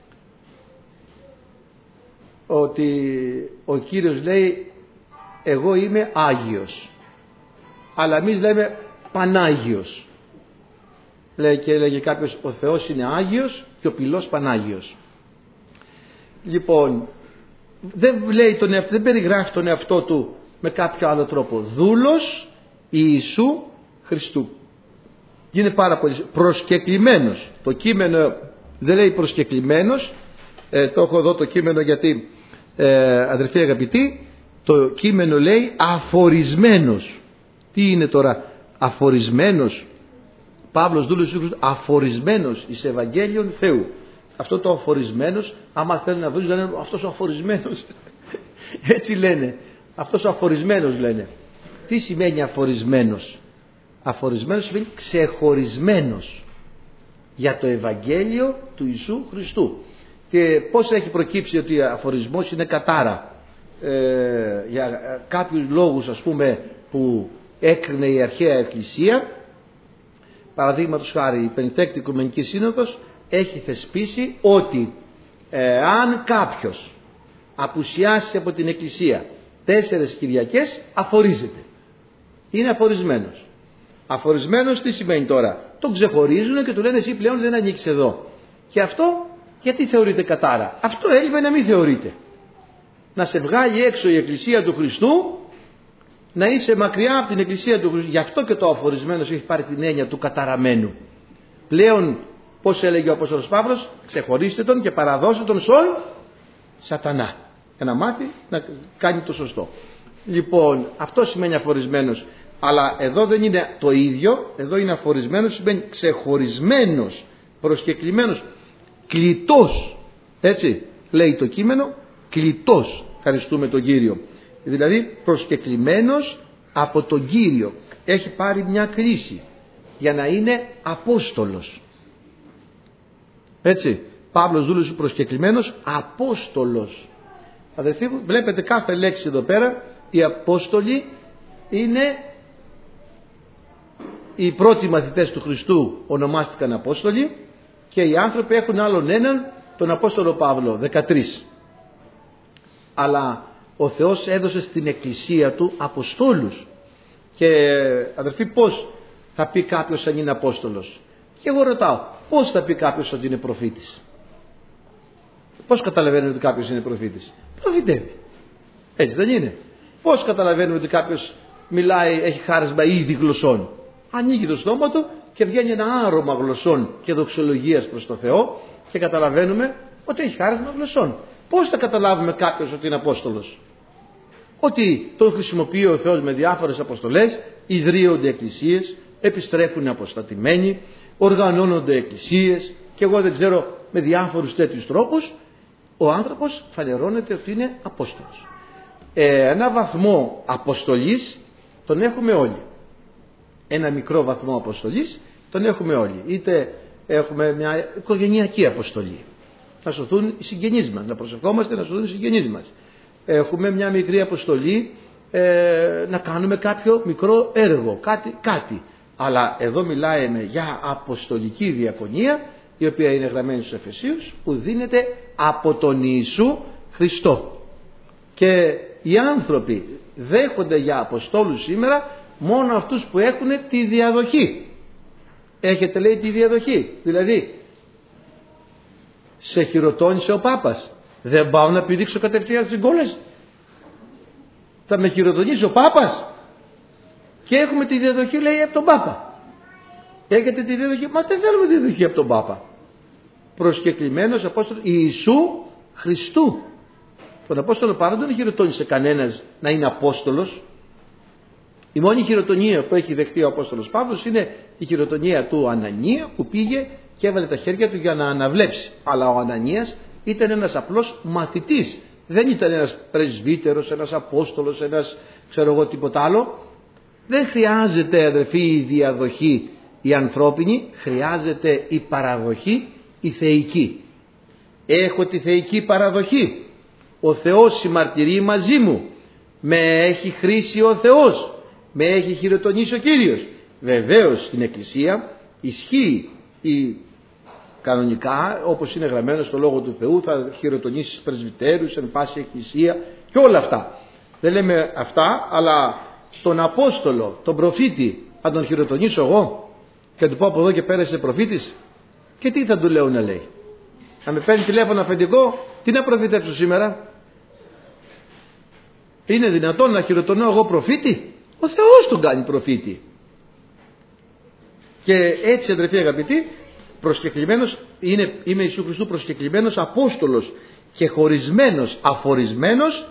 ότι ο Κύριος λέει εγώ είμαι Άγιος, αλλά εμείς λέμε Πανάγιος. Λέει και έλεγε κάποιος ο Θεός είναι Άγιος και ο πυλός Πανάγιος. Λοιπόν, δεν περιγράφει τον εαυτό του με κάποιο άλλο τρόπο. Δούλος Ιησού Χριστού. Είναι πάρα πολύ προσκεκλημένος. Το κείμενο δεν λέει προσκεκλημένος. Το έχω εδώ το κείμενο γιατί αδερφοί αγαπητοί, το κείμενο λέει αφορισμένος. Τι είναι τώρα αφορισμένος? Παύλος δούλος Ιησού Χριστού, αφορισμένος εις Ευαγγέλιον Θεού. Αυτό το αφορισμένος, άμα θέλουν να βρουν, λένε αυτός ο αφορισμένος. Έτσι λένε. Αυτός ο αφορισμένος λένε. Τι σημαίνει αφορισμένος? Αφορισμένος σημαίνει ξεχωρισμένος για το Ευαγγέλιο του Ιησού Χριστού. Και πώς έχει προκύψει ότι αφορισμός είναι κατάρα? Για κάποιους λόγους, ας πούμε, που έκρινε η αρχαία Εκκλησία. Παραδείγματος χάρη, η Πεντηκοστή Οικουμενική Σύνοδος έχει θεσπίσει ότι αν κάποιος απουσιάσει από την Εκκλησία 4 Κυριακές, αφορίζεται. Είναι αφορισμένος. Αφορισμένος τι σημαίνει τώρα? Τον ξεχωρίζουν και του λένε εσύ πλέον δεν ανήκεις εδώ. Και αυτό γιατί θεωρείται κατάρα? Αυτό έλειπε να μην θεωρείται. Να σε βγάλει έξω η Εκκλησία του Χριστού, να είσαι μακριά από την Εκκλησία του Χριστού. Γι' αυτό και το αφορισμένος έχει πάρει την έννοια του καταραμένου. Πλέον, πώς έλεγε ο Απόστολος Παύλος, ξεχωρίστε τον και παραδώστε τον στον σατανά. Για να μάθει να κάνει το σωστό. Λοιπόν, αυτό σημαίνει αφορισμένος. Αλλά εδώ δεν είναι το ίδιο. Εδώ είναι αφορισμένος, σημαίνει ξεχωρισμένος, προσκεκλημένος, κλητός. Έτσι λέει το κείμενο, κλητός. Ευχαριστούμε τον Κύριο. Δηλαδή προσκεκλημένος από τον Κύριο. Έχει πάρει μια κρίση για να είναι Απόστολος. Έτσι, Παύλος δούλος προσκεκλημένος Απόστολος. Αδελφοί μου, βλέπετε κάθε λέξη εδώ πέρα. Οι Απόστολοι είναι οι πρώτοι μαθητές του Χριστού, ονομάστηκαν Απόστολοι, και οι άνθρωποι έχουν άλλον έναν, τον Απόστολο Παύλο, 13. Αλλά ο Θεός έδωσε στην Εκκλησία του Αποστόλους. Και αδερφοί, πώς θα πει κάποιος αν είναι Απόστολος? Και εγώ ρωτάω, πώς θα πει κάποιος ότι είναι προφήτης? Πώς καταλαβαίνουμε ότι κάποιος είναι προφήτης? Προφητεύει. Έτσι δεν είναι? Πώς καταλαβαίνουμε ότι κάποιος μιλάει, έχει χάρισμα ήδη γλωσσών? Ανοίγει το στόμα του και βγαίνει ένα άρωμα γλωσσών και δοξολογίας προς το Θεό και καταλαβαίνουμε ότι έχει χάρισμα γλωσσών. Πώς θα καταλάβουμε κάποιος ότι είναι Απόστολος? Ότι τον χρησιμοποιεί ο Θεός με διάφορες αποστολές, ιδρύονται εκκλησίες, επιστρέφουν αποστατημένοι, οργανώνονται εκκλησίες και εγώ δεν ξέρω, με διάφορους τέτοιους τρόπους ο άνθρωπος φανερώνεται ότι είναι Απόστολος. Ένα βαθμό αποστολής τον έχουμε όλοι. Ένα μικρό βαθμό αποστολής τον έχουμε όλοι. Είτε έχουμε μια οικογενειακή αποστολή, να σωθούν οι συγγενείς μας, να προσευχόμαστε να σωθούν οι συγγενείς μας. Έχουμε μια μικρή αποστολή να κάνουμε κάποιο μικρό έργο, κάτι. Αλλά εδώ μιλάμε για αποστολική διακονία, η οποία είναι γραμμένη στους Εφεσίους, που δίνεται από τον Ιησού Χριστό. Και οι άνθρωποι δέχονται για αποστόλους σήμερα μόνο αυτούς που έχουν τη διαδοχή. Έχετε, λέει, τη διαδοχή. Δηλαδή, σε χειροτώνησε ο Πάπας, δεν πάω να πηδήξω κατευθείαν στην κόλαση. Θα με χειροτονήσει ο Πάπας. Και έχουμε τη διαδοχή, λέει, από τον Πάπα. Έχετε τη διαδοχή? Μα δεν θέλουμε τη διαδοχή από τον Πάπα. Προσκεκλημένος Απόστολος Ιησού Χριστού. Τον Απόστολο Παύλο δεν χειροτώνησε κανένας να είναι Απόστολος. Η μόνη χειροτονία που έχει δεχτεί ο Απόστολος Παύλος είναι η χειροτονία του Ανανία, που πήγε και έβαλε τα χέρια του για να αναβλέψει. Αλλά ο Ανανίας ήταν ένας απλός μαθητής. Δεν ήταν ένας πρεσβύτερος, ένας Απόστολος, ένας ξέρω εγώ τίποτα άλλο. Δεν χρειάζεται, αδερφοί, η διαδοχή η ανθρώπινη, χρειάζεται η παραδοχή η θεϊκή. Έχω τη θεϊκή παραδοχή. Ο Θεός συμμαρτυρεί μαζί μου. Με έχει χρήσει ο Θεός. Με έχει χειροτονήσει ο Κύριος. Βεβαίως στην Εκκλησία ισχύει κανονικά, όπως είναι γραμμένο στο Λόγο του Θεού, θα χειροτονήσει τους πρεσβυτέρους εν πάση εκκλησία και όλα αυτά. Δεν λέμε αυτά, αλλά τον Απόστολο, τον προφήτη, θα τον χειροτονήσω εγώ και του πω από εδώ και πέρα είσαι προφήτης? Και τι θα του λέω να λέει? Θα με παίρνει τηλέφωνο αφεντικό, τι να προφητεύσω σήμερα? Είναι δυνατόν να χειροτονώ εγώ προφήτη? Ο Θεός τον κάνει προφήτη. Και έτσι, αδερφοί αγαπητοί, προσκεκλημένος είμαι Ιησού Χριστού, προσκεκλημένος Απόστολος και χωρισμένος, αφορισμένος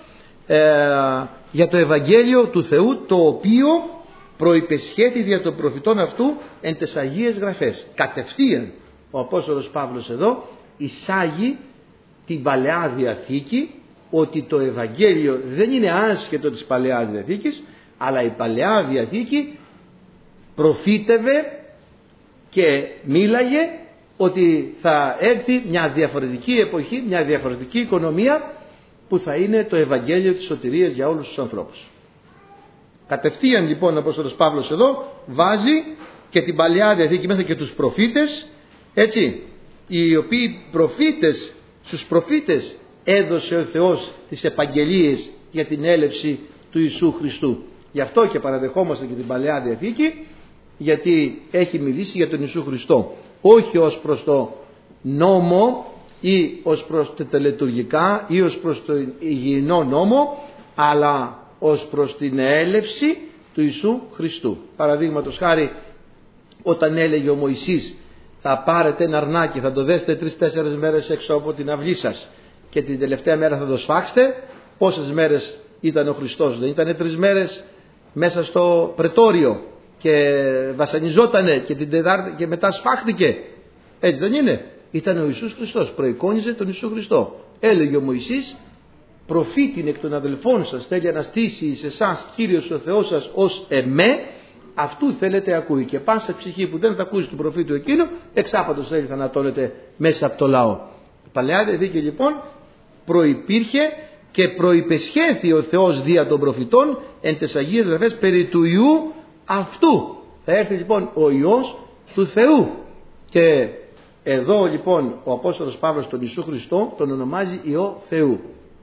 για το Ευαγγέλιο του Θεού, το οποίο προϋπεσχέθη δια των προφητών αυτού εν τες Αγίες Γραφές. Κατευθείαν ο Απόστολος Παύλος εδώ εισάγει την Παλαιά Διαθήκη, ότι το Ευαγγέλιο δεν είναι άσχετο της Παλαιάς Διαθήκης, αλλά η Παλαιά Διαθήκη προφήτευε και μίλαγε ότι θα έρθει μια διαφορετική εποχή, μια διαφορετική οικονομία, που θα είναι το Ευαγγέλιο της σωτηρίας για όλους τους ανθρώπους. Κατευθείαν λοιπόν ο Απόστολος Παύλος εδώ βάζει και την Παλαιά Διαθήκη μέσα και τους προφήτες, έτσι, οι οποίοι προφήτες, στους προφήτες έδωσε ο Θεός τις επαγγελίες για την έλευση του Ιησού Χριστού. Γι' αυτό και παραδεχόμαστε και την Παλαιά Διαθήκη, γιατί έχει μιλήσει για τον Ιησού Χριστό, όχι ως προς το νόμο ή ως προς τα τελετουργικά ή ως προς το υγιεινό νόμο, αλλά ως προς την έλευση του Ιησού Χριστού. Παραδείγματος χάρη, όταν έλεγε ο Μωυσής, θα πάρετε ένα αρνάκι, θα το δέσετε 3-4 μέρες έξω από την αυλή σας και την τελευταία μέρα θα το σφάξετε. Πόσες μέρες ήταν ο Χριστός? Δεν ήταν 3 μέρες μέσα στο πρετόριο και βασανιζότανε και την Τετάρτη και μετά σφάχτηκε? Έτσι δεν είναι? Ήταν ο Ιησούς Χριστός, προεικόνιζε τον Ιησού Χριστό. Έλεγε ο Μωυσής, προφήτην εκ των αδελφών σας θέλει να στήσει σε εσάς Κύριος ο Θεός σας ως εμέ, αυτού θέλετε ακούει. Και πάσα ψυχή που δεν θα ακούσει του προφήτου εκείνου, εξάπατος θέλει θανατώνεται μέσα από το λαό. Η Παλαιά Διαθήκη λοιπόν προϋπήρχε και προϋπεσχέθη ο Θεός δια των προφητών εν τες Αγίες Γραφές περί του Ιού αυτού. Θα έρθει λοιπόν ο Υιός του Θεού. Και εδώ λοιπόν ο Απόστολος Παύλος τον Ιησού Χριστό τον ονομάζει Υιό Θεού.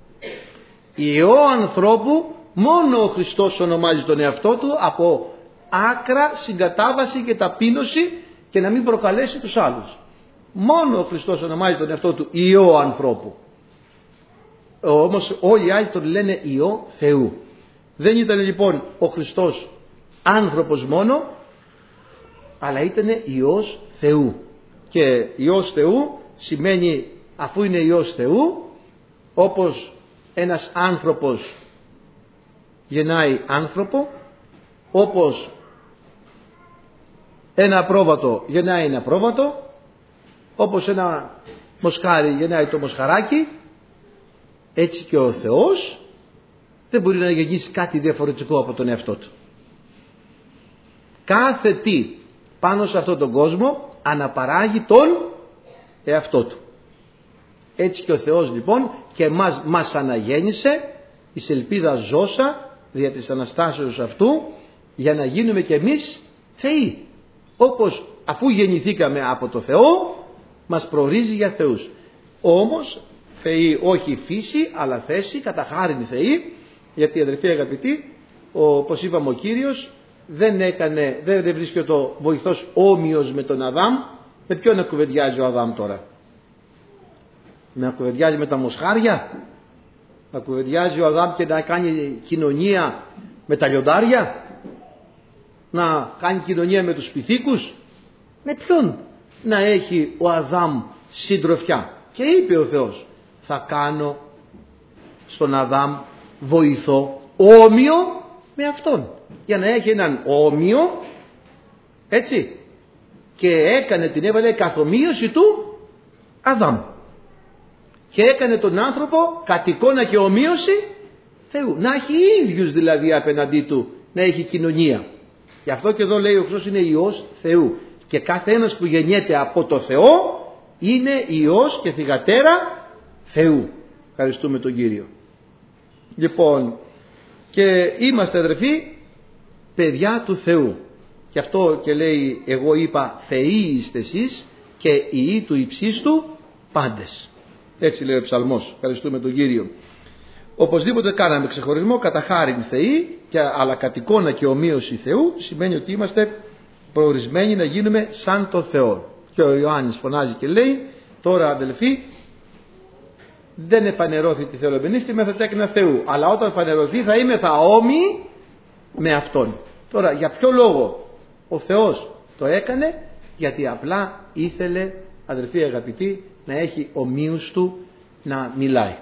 Υιό ανθρώπου μόνο ο Χριστός ονομάζει τον εαυτό του, από άκρα συγκατάβαση και ταπείνωση και να μην προκαλέσει τους άλλους. Μόνο ο Χριστός ονομάζει τον εαυτό του Υιό ανθρώπου. Όμως όλοι οι άλλοι τον λένε Υιό Θεού. Δεν ήταν λοιπόν ο Χριστός άνθρωπος μόνο, αλλά ήταν Υιός Θεού. Και Υιός Θεού σημαίνει, αφού είναι Υιός Θεού, όπως ένας άνθρωπος γεννάει άνθρωπο, όπως ένα απρόβατο γεννάει ένα απρόβατο, όπως ένα μοσχάρι γεννάει το μοσχαράκι, έτσι και ο Θεός δεν μπορεί να γεννήσει κάτι διαφορετικό από τον εαυτό του. κάθε τι πάνω σε αυτόν τον κόσμο αναπαράγει τον εαυτό του. Έτσι και ο Θεός λοιπόν και μας αναγέννησε εις ελπίδα ζώσα δια της Αναστάσεως αυτού, για να γίνουμε κι εμείς θεοί. Όπως αφού γεννηθήκαμε από το Θεό, μας προορίζει για θεούς. Όμως θεοί όχι φύση αλλά θέση, κατά χάριν θεοί, γιατί αδελφοί αγαπητοί, όπως είπαμε, ο Κύριος δεν βρίσκεται το βοηθός όμοιος με τον Αδάμ. Με ποιον να κουβεντιάζει ο Αδάμ τώρα? Να κουβεντιάζει με τα μοσχάρια? Να κουβεντιάζει ο Αδάμ και να κάνει κοινωνία με τα λιοντάρια? Να κάνει κοινωνία με τους πυθίκους? Με ποιον να έχει ο Αδάμ συντροφιά? Και είπε ο Θεός, θα κάνω στον Αδάμ βοηθό όμοιο με αυτόν, για να έχει έναν όμοιο, έτσι, και έκανε, την έβαλε καθομοίωση του Αδάμ και έκανε τον άνθρωπο κατ' εικόνα και ομοίωση Θεού, να έχει ίδιους δηλαδή απέναντί του, να έχει κοινωνία. Γι' αυτό και εδώ λέει ο Χριστός είναι Υιός Θεού, και κάθε ένας που γεννιέται από το Θεό είναι Υιός και θυγατέρα Θεού. Ευχαριστούμε τον Κύριο. Λοιπόν, και είμαστε αδερφοί παιδιά του Θεού, και αυτό και λέει, εγώ είπα θεοί είστε εσείς και ιοί του υψίστου πάντες. Έτσι λέει ο ψαλμός. Ευχαριστούμε τον Κύριο. Οπωσδήποτε κάναμε ξεχωρισμό κατά χάριν θεοί, αλλά κατ' εικόνα και ομοίωση Θεού, σημαίνει ότι είμαστε προορισμένοι να γίνουμε σαν το Θεό. Και ο Ιωάννης φωνάζει και λέει, τώρα αδελφοί, δεν εφανερώθη τη θεολογενίστη με τα τέκνα Θεού, αλλά όταν εφανερωθεί θα είμαι θα όμοιοι με Αυτόν. Τώρα για ποιο λόγο ο Θεός το έκανε? Γιατί απλά ήθελε, αδελφοί αγαπητοί, να έχει ομοίους του να μιλάει,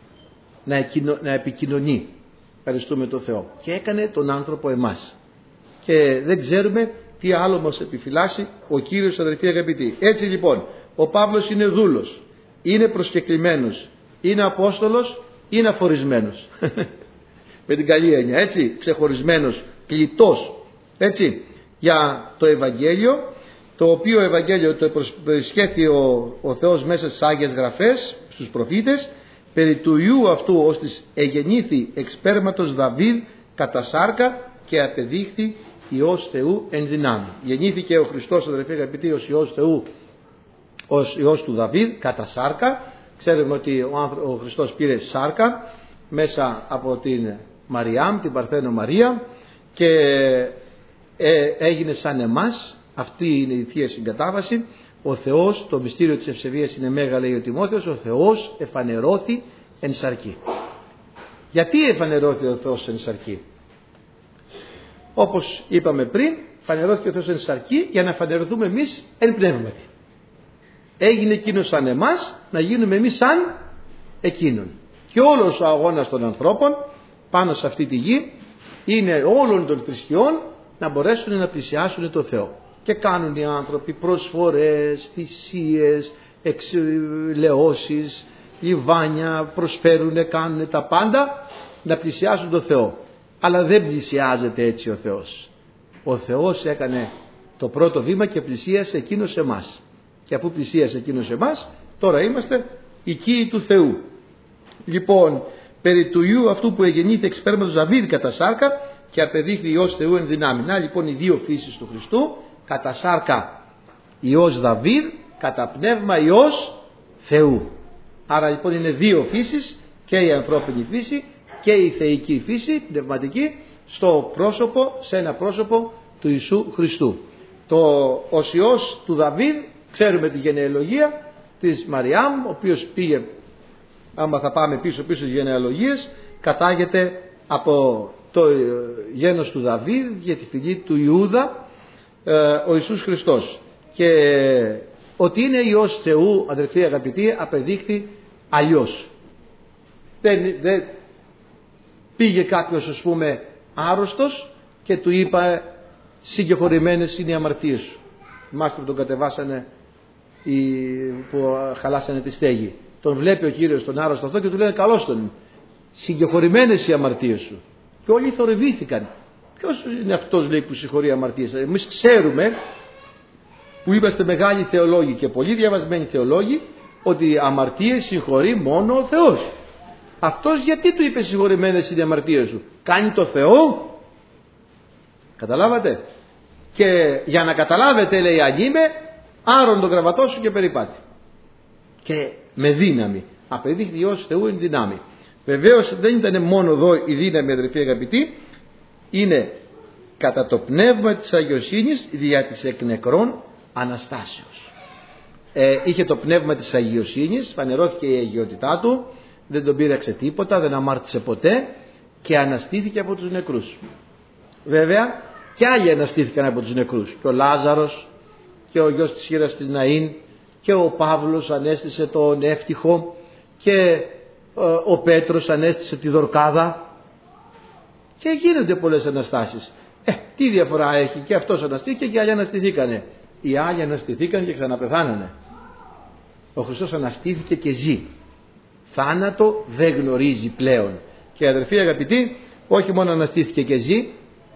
να επικοινωνεί. Ευχαριστούμε τον Θεό. Και έκανε τον άνθρωπο εμάς. Και δεν ξέρουμε τι άλλο μας επιφυλάσσει ο Κύριος, αδελφοί αγαπητοί. Έτσι λοιπόν, ο Παύλος είναι δούλος, είναι προσκεκλημένος, είναι Απόστολος, είναι αφορισμένος. Με την καλή έννοια, έτσι, ξεχωρισμένος, κλητός, έτσι, για το Ευαγγέλιο, το οποίο Ευαγγέλιο το προσχέθη ο Θεός μέσα στις Άγιες Γραφές, στους προφήτες, περί του Υιού αυτού ως της εγεννήθη εξ πέρματος Δαβίδ κατά σάρκα και απεδείχθη Υιός Θεού εν δυνάμει. Γεννήθηκε ο Χριστός, αδελφοί αγαπητοί, ως Υιός Θεού, ως Υιός του Δαβίδ κατά σάρκα. Ξέρουμε ότι ο Χριστός πήρε σάρκα μέσα από την Μαριάμ, την Παρθένο Μαρία, και έγινε σαν εμάς. Αυτή είναι η Θεία Συγκατάβαση. Ο Θεός, το μυστήριο της ευσεβίας είναι μέγα, λέει ο Τιμόθεος, ο Θεός εφανερώθη εν σαρκή. Γιατί εφανερώθη ο Θεός εν σαρκή? Όπως είπαμε πριν, φανερώθηκε ο Θεός εν σαρκή για να φανερωθούμε εμείς εν πνεύματι. Έγινε εκείνος σαν εμάς, να γίνουμε εμείς σαν εκείνον. Και όλος ο αγώνας των ανθρώπων πάνω σε αυτή τη γη είναι όλων των θρησκειών να μπορέσουν να πλησιάσουν το Θεό. Και κάνουν οι άνθρωποι προσφορές, θυσίες, εξηλαιώσεις, λιβάνια, προσφέρουν, κάνουν τα πάντα να πλησιάσουν το Θεό. Αλλά δεν πλησιάζεται έτσι ο Θεός. Ο Θεός έκανε το πρώτο βήμα και πλησίασε εκείνος εμάς. Και αφού πλησίασε εκείνος εμάς, τώρα είμαστε οικοί του Θεού. Λοιπόν, περί του Υιού αυτού που εγεννήθη εξ πέρματος Δαβίδ κατά σάρκα και απεδείχθη Υιός Θεού εν δυνάμει. Να λοιπόν οι δύο φύσεις του Χριστού, κατά σάρκα Υιός Δαβίδ, κατά πνεύμα Υιός Θεού. Άρα λοιπόν είναι δύο φύσεις, και η ανθρώπινη φύση και η θεϊκή φύση, πνευματική, στο πρόσωπο, σε ένα πρόσωπο του Ιησού Χριστού. Ο Υιός του Δαβίδ, ξέρουμε τη γενεαλογία της Μαριάμ, ο οποίος πήγε, άμα θα πάμε πίσω στις γενεαλογίες, κατάγεται από το γένος του Δαβίδ για τη φυλή του Ιούδα, ο Ιησούς Χριστός. Και ότι είναι Υιός Θεού, αδελφοί αγαπητοί, απεδείχθη αλλιώς. Δεν πήγε κάποιος, ας πούμε, άρρωστος και του είπα συγκεχωρημένες είναι οι αμαρτίες σου. Θυμάστε που τον κατεβάσανε που χαλάσανε τη στέγη. Τον βλέπει ο Κύριος τον άρρωστο αυτό και του λέει καλώς τον, συγκεχωρημένες οι αμαρτίες σου. Και όλοι θορυβήθηκαν. Ποιος είναι αυτός, λέει, που συγχωρεί αμαρτίες? Εμείς ξέρουμε, που είμαστε μεγάλοι θεολόγοι και πολύ διαβασμένοι θεολόγοι, ότι αμαρτίες συγχωρεί μόνο ο Θεός. Αυτός γιατί του είπε συγχωρημένες είναι οι αμαρτίες σου? Κάνει το Θεό? Καταλάβατε? Και για να καταλάβετε, λέει, αν είμαι, άρον τον κραβατό σου και περιπάτη. Και με δύναμη. Απεδείχθη ως Θεού εν δυνάμει. Βεβαίως δεν ήταν μόνο εδώ η δύναμη, αδερφοί αγαπητοί, είναι κατά το πνεύμα της αγιοσύνης δια της εκ νεκρών Αναστάσεως. Είχε το πνεύμα της αγιοσύνης, φανερώθηκε η αγιότητά του, δεν τον πείραξε τίποτα, δεν αμάρτησε ποτέ και αναστήθηκε από τους νεκρούς. Βέβαια και άλλοι αναστήθηκαν από τους νεκρούς, και ο Λάζαρος και ο γιος της χήρας της Ναΐν, και ο Παύλος ανέστησε τον Εύτυχο, και ο Πέτρος ανέστησε τη Δορκάδα, και γίνονται πολλές αναστάσεις. Τι διαφορά έχει? Και αυτός αναστήθηκε και άλλοι αναστηθήκανε. Οι άλλοι αναστηθήκαν και ξαναπεθάνανε. Ο Χριστός αναστήθηκε και ζει. Θάνατο δεν γνωρίζει πλέον. Και αδερφοί αγαπητοί, όχι μόνο αναστήθηκε και ζει,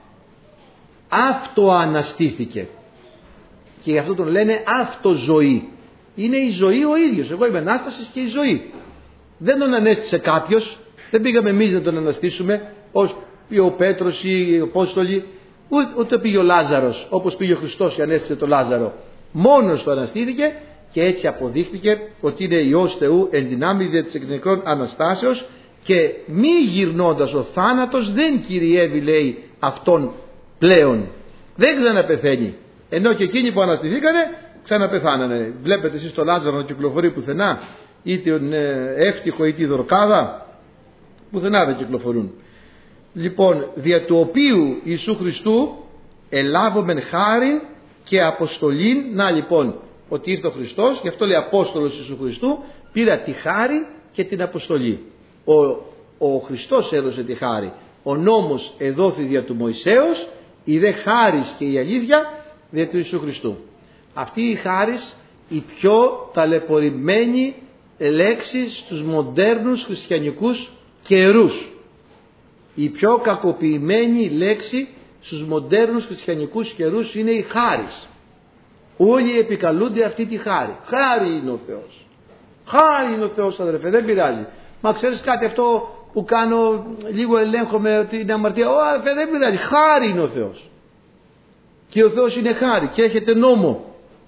αυτοαναστήθηκε. Και γι' αυτό τον λένε αυτοζωή. Είναι η ζωή ο ίδιος. Εγώ είμαι Ανάστασης και η ζωή. Δεν τον ανέστησε κάποιος. Δεν πήγαμε εμείς να τον αναστήσουμε, ως ο Πέτρος ή οι Απόστολοι. Ούτε πήγε ο Λάζαρος, όπως πήγε ο Χριστός και ανέστησε τον Λάζαρο. Μόνος του αναστήθηκε και έτσι αποδείχθηκε ότι είναι Υιός Θεού εν δυνάμει δια της εκ νεκρών Αναστάσεως, και μη γυρνώντας ο θάνατος δεν κυριεύει, λέει, αυτόν πλέον. Δεν ξαναπεθαίνει. Ενώ και εκείνοι που αναστηθήκανε ξαναπεθάνανε. Βλέπετε εσείς τον Λάζαρο να κυκλοφορεί πουθενά, ή τον Εύτυχο ή τη Δορκάδα? Πουθενά δεν κυκλοφορούν. Λοιπόν, δια του οποίου Ιησού Χριστού ελάβομεν χάριν και αποστολήν. Να λοιπόν, ότι ήρθε ο Χριστός, γι' αυτό λέει Απόστολος Ιησού Χριστού, πήρα τη χάρη και την αποστολή. Ο Χριστός έδωσε τη χάρη. Ο νόμος εδόθη δια του Μωυσέως, η δε χάρις και η αλήθεια δια του Ιησού Χριστού. Αυτή η χάρις, η πιο ταλαιπωρημένη λέξη στους μοντέρνους χριστιανικούς καιρούς. Η πιο κακοποιημένη λέξη στους μοντέρνους χριστιανικούς καιρούς είναι η χάρις. Όλοι επικαλούνται αυτή τη χάρη. Χάρη είναι ο Θεός. Χάρη είναι ο Θεός, αδερφέ, δεν πειράζει. Μα ξέρεις κάτι, αυτό που κάνω, λίγο ελέγχομαι ότι είναι αμαρτία. Αδερφέ, δεν πειράζει. Χάρη είναι ο Θεός. Και ο Θεός είναι χάρη και έχετε νόμο.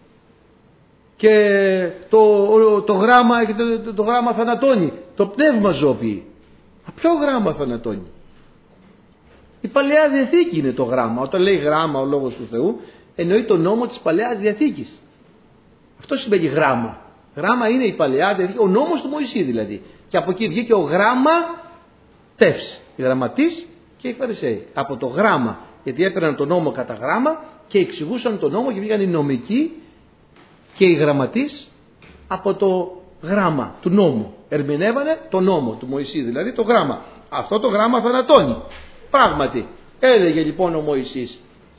Και το γράμμα, το γράμμα θανατώνει. Το πνεύμα ζωοποιεί. Ποιο γράμμα θανατώνει? Η Παλαιά Διαθήκη είναι το γράμμα. Όταν λέει γράμμα ο Λόγος του Θεού, εννοεί το νόμο της Παλαιάς Διαθήκης. Αυτό σημαίνει γράμμα. Γράμμα είναι η Παλαιά Διαθήκη, ο νόμος του Μωυσή δηλαδή. Και από εκεί βγήκε ο γράμμα τεύς, οι γραμματείς και οι Φαρισαίοι. Από το γράμμα, γιατί έπαιρναν τον νόμο κατά γράμμα και εξηγούσαν τον νόμο, και βγήκαν οι νομικοί και οι γραμματείς από το γράμμα του νόμου. Ερμηνεύανε το νόμο του Μωυσή, δηλαδή το γράμμα. Αυτό το γράμμα θανατώνει. Πράγματι, έλεγε λοιπόν ο Μωυσής,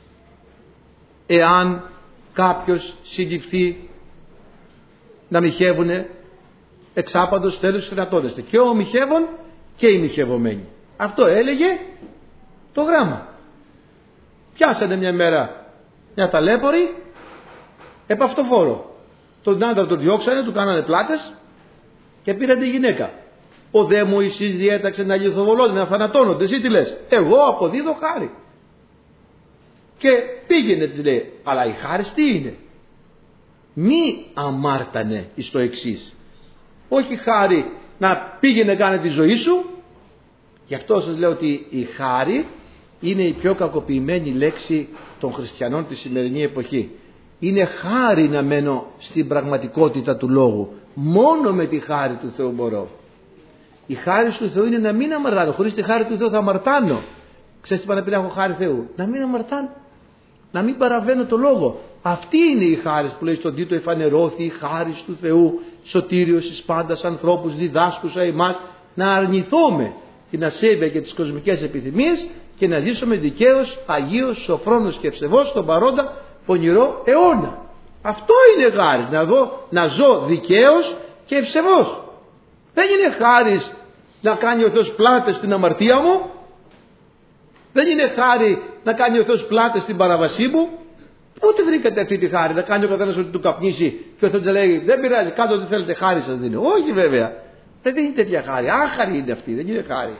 εάν κάποιος συλληφθεί να μοιχεύουνε εξάπαντος τέλος θανατώνεστε. Και ο μοιχεύων και οι μοιχευομένοι. Αυτό έλεγε το γράμμα. Πιάσανε μια μέρα μια ταλέπορη επαυτοφόρο. Τον άντρα τον διώξανε, του κάνανε πλάτες και πήραν τη γυναίκα. Ο δε Μωυσής διέταξε να λιθοβολώνται, να θανατώνονται. Εσύ τι λες? Εγώ αποδίδω χάρη. Και πήγαινε, της λέει, αλλά η χάρη τι είναι? Μη αμάρτανε εις το εξής. Όχι χάρη να πήγαινε κάνε τη ζωή σου. Γι' αυτό σας λέω ότι η χάρη είναι η πιο κακοποιημένη λέξη των χριστιανών τη σημερινή εποχή. Είναι χάρη να μένω στην πραγματικότητα του λόγου. Μόνο με τη χάρη του Θεού μπορώ. Η χάρη του Θεού είναι να μην αμαρτάνω. Χωρίς τη χάρη του Θεού θα αμαρτάνω. Ξέρεις τι πάνε να πει να έχω χάρη Θεού? Να μην αμαρτάνω. Να μην παραβαίνω το λόγο. Αυτή είναι η χάρη που λέει στον Τίτο, εφανερώθη η χάρη του Θεού, σωτήριος εις πάντας ανθρώπους, διδάσκουσα εμάς, να αρνηθούμε την ασέβεια και τις κοσμικές επιθυμίες και να ζήσουμε δικαίως, αγίως, σοφρόνος και ευσεβώς στον παρόντα πονηρό αιώνα. Αυτό είναι χάρη, να ζω δικαίως και ευσεβώς. Δεν είναι χάρις να κάνει ο Θεός πλάτες στην αμαρτία μου. Δεν είναι χάρη να κάνει ο Θεός πλάτες στην παραβασή μου. Πότε βρήκατε αυτή τη χάρη, να κάνει ο καθένας ότι του καπνίσει και ο Θεός να λέει δεν πειράζει, κάντε ό,τι θέλετε, χάρη σας δίνω. Όχι βέβαια, δεν είναι τέτοια χάρη, άχαρη είναι αυτή, δεν είναι χάρη.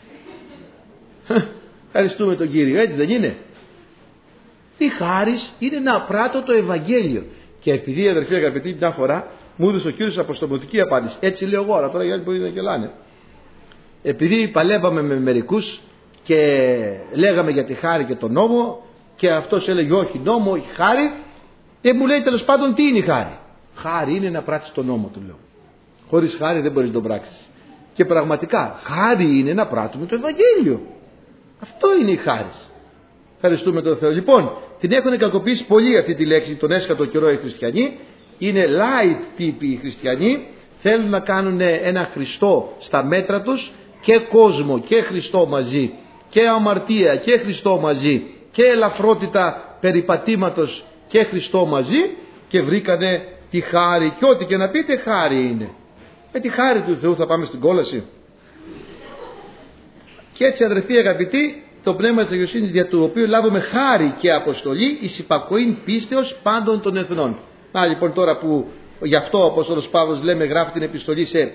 Ευχαριστούμε τον Κύριο, έτσι δεν είναι? Η χάρις είναι να πράττω το Ευαγγέλιο. Και επειδή, αδερφοί αγαπητοί, μια φορά μου έδωσε ο Κύριος αποστομωτική απάντηση. Έτσι λέω εγώ, αλλά τώρα οι άλλοι μπορεί να γελάνε. Επειδή παλεύαμε με μερικούς και λέγαμε για τη χάρη και τον νόμο, και αυτός έλεγε όχι νόμο, όχι χάρη, και μου λέει τέλος πάντων τι είναι η χάρη? Χάρη είναι να πράττεις τον νόμο, του λέω. Χωρίς χάρη δεν μπορείς να τον πράξεις. Και πραγματικά χάρη είναι να πράττουμε το Ευαγγέλιο. Αυτό είναι η χάρη. Ευχαριστούμε τον Θεό. Λοιπόν, την έχουν κακοποιήσει πολύ αυτή τη λέξη τον έσχατο καιρό οι χριστιανοί. Είναι light τύποι οι χριστιανοί. Θέλουν να κάνουν ένα Χριστό στα μέτρα τους, και κόσμο και Χριστό μαζί, και αμαρτία και Χριστό μαζί, και ελαφρότητα περιπατήματος και Χριστό μαζί, και βρήκανε τη χάρη. Και ό,τι και να πείτε χάρη είναι. Με τη χάρη του Θεού θα πάμε στην κόλαση. Και έτσι, αδερφοί αγαπητοί, το πνεύμα της αγιοσύνης, δια του οποίου λάβουμε χάρη και αποστολή εις υπακοήν πίστεως πάντων των εθνών. Λοιπόν, τώρα που γι' αυτό ο Απόστολος Παύλος λέμε γράφει την επιστολή σε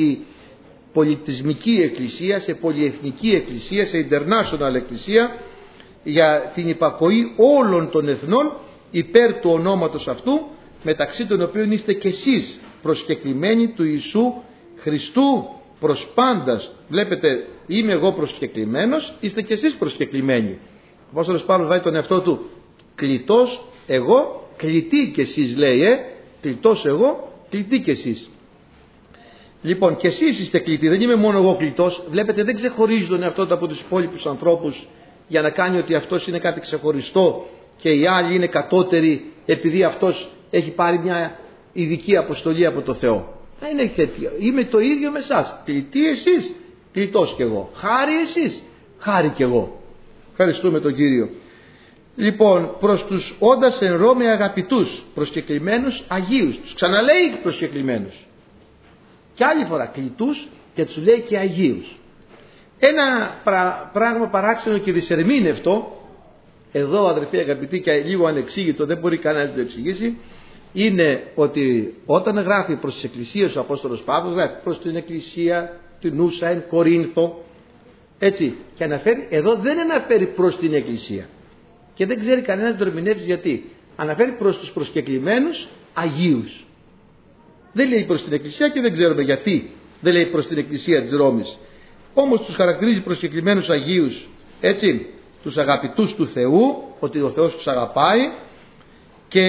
πολιτισμική εκκλησία, σε πολυεθνική εκκλησία, σε international εκκλησία, για την υπακοή όλων των εθνών υπέρ του ονόματος αυτού, μεταξύ των οποίων είστε και εσείς προσκεκλημένοι του Ιησού Χριστού προς πάντας. Βλέπετε, είμαι εγώ προσκεκλημένος, είστε και εσείς προσκεκλημένοι. Ο Απόστολος Παύλος βάζει τον εαυτό του κλητός εγώ, κλητή και εσείς, λέει, κλητός εγώ, κλητή και εσείς. Λοιπόν, και εσείς είστε κλητοί, δεν είμαι μόνο εγώ κλητός. Βλέπετε, δεν ξεχωρίζει τον εαυτό του από τους υπόλοιπους ανθρώπους για να κάνει ότι αυτός είναι κάτι ξεχωριστό και οι άλλοι είναι κατώτεροι επειδή αυτός έχει πάρει μια ειδική αποστολή από το Θεό. Δεν είναι τέτοιο. Είμαι το ίδιο με εσάς. Κλητοί εσείς, κλητός κι εγώ. Χάρη εσείς, χάρη κι εγώ. Ευχαριστούμε τον Κύριο. Λοιπόν, προς τους όντας εν Ρώμη αγαπητούς, προσκεκλημένους Αγίους. Τους ξαναλέει προσκεκλημένους. Και άλλη φορά κλητούς και τους λέει και Αγίους. Ένα πράγμα παράξενο και δυσερμήνευτο, εδώ αδερφοί αγαπητοί και λίγο ανεξήγητο, δεν μπορεί κανένας να το εξηγήσει, είναι ότι όταν γράφει προς τις εκκλησίες ο Απόστολος Παύλος, γράφει προς την εκκλησία του Νούσα εν Κορίνθο, έτσι, και αναφέρει, εδώ δεν αναφέρει προς την εκκλησία και δεν ξέρει κανένας να το ερμηνεύσει γιατί. Αναφέρει προς τους προσκεκλημένους Αγίους. Δεν λέει προς την εκκλησία και δεν ξέρουμε γιατί δεν λέει προς την εκκλησία της Ρώμης. Όμως τους χαρακτηρίζει προσκεκλημένους Αγίους, έτσι, τους αγαπητούς του Θεού, ότι ο Θεός τους αγαπάει, και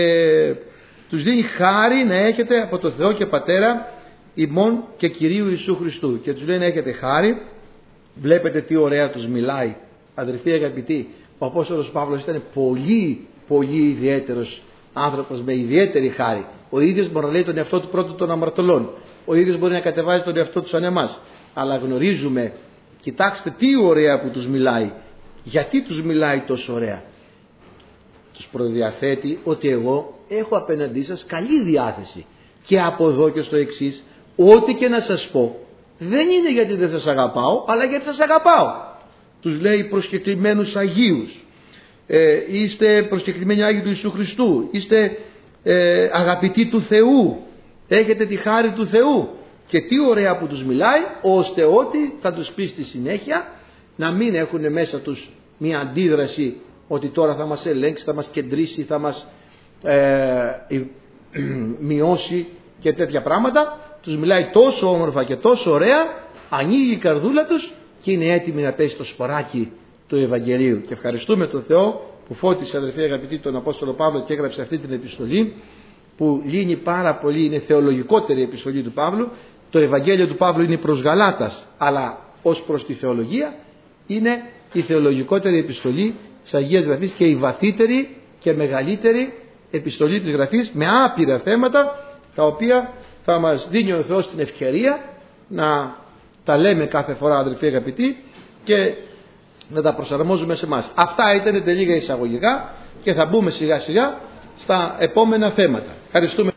τους δίνει χάρη να έχετε από το Θεό και Πατέρα ημών και Κυρίου Ιησού Χριστού. Και τους λέει να έχετε χάρη. Βλέπετε τι ωραία τους μιλάει, αδερφοί αγαπητοί. Ο Απόστολος Παύλος ήταν πολύ πολύ ιδιαίτερος άνθρωπος με ιδιαίτερη χάρη. Ο ίδιος μπορεί να λέει τον εαυτό του πρώτου των αμαρτωλών. Ο ίδιος μπορεί να κατεβάζει τον εαυτό του σαν εμάς. Αλλά γνωρίζουμε, κοιτάξτε τι ωραία που τους μιλάει. Γιατί τους μιλάει τόσο ωραία? Τους προδιαθέτει ότι εγώ έχω απέναντί σας καλή διάθεση. Και από εδώ και στο εξής, ό,τι και να σας πω δεν είναι γιατί δεν σας αγαπάω, αλλά γιατί σας αγαπάω. Τους λέει προσκεκλημένους Αγίους. Είστε προσκεκλημένοι Άγιοι του Ιησού Χριστού. Είστε αγαπητοί του Θεού. Έχετε τη χάρη του Θεού. Και τι ωραία που τους μιλάει, ώστε ότι θα τους πει στη συνέχεια να μην έχουν μέσα τους μια αντίδραση ότι τώρα θα μας ελέγξει, θα μας κεντρήσει, θα μας μειώσει και τέτοια πράγματα. Τους μιλάει τόσο όμορφα και τόσο ωραία, ανοίγει η καρδούλα τους και είναι έτοιμη να πέσει το σποράκι του Ευαγγελίου. Και ευχαριστούμε τον Θεό που φώτισε, αδερφοί αγαπητοί, τον Απόστολο Παύλο και έγραψε αυτή την επιστολή που λύνει πάρα πολύ, είναι θεολογικότερη επιστολή του Παύλου. Το Ευαγγέλιο του Παύλου είναι προς Γαλάτας, αλλά ως προς τη θεολογία είναι η θεολογικότερη επιστολή της Αγίας Γραφής και η βαθύτερη και μεγαλύτερη επιστολή της Γραφής, με άπειρα θέματα τα οποία θα μας δίνει ο Θεός την ευκαιρία να τα λέμε κάθε φορά, αδελφοί αγαπητοί, και να τα προσαρμόζουμε σε εμάς. Αυτά ήταν λίγα εισαγωγικά και θα μπούμε σιγά σιγά στα επόμενα θέματα. Ευχαριστούμε.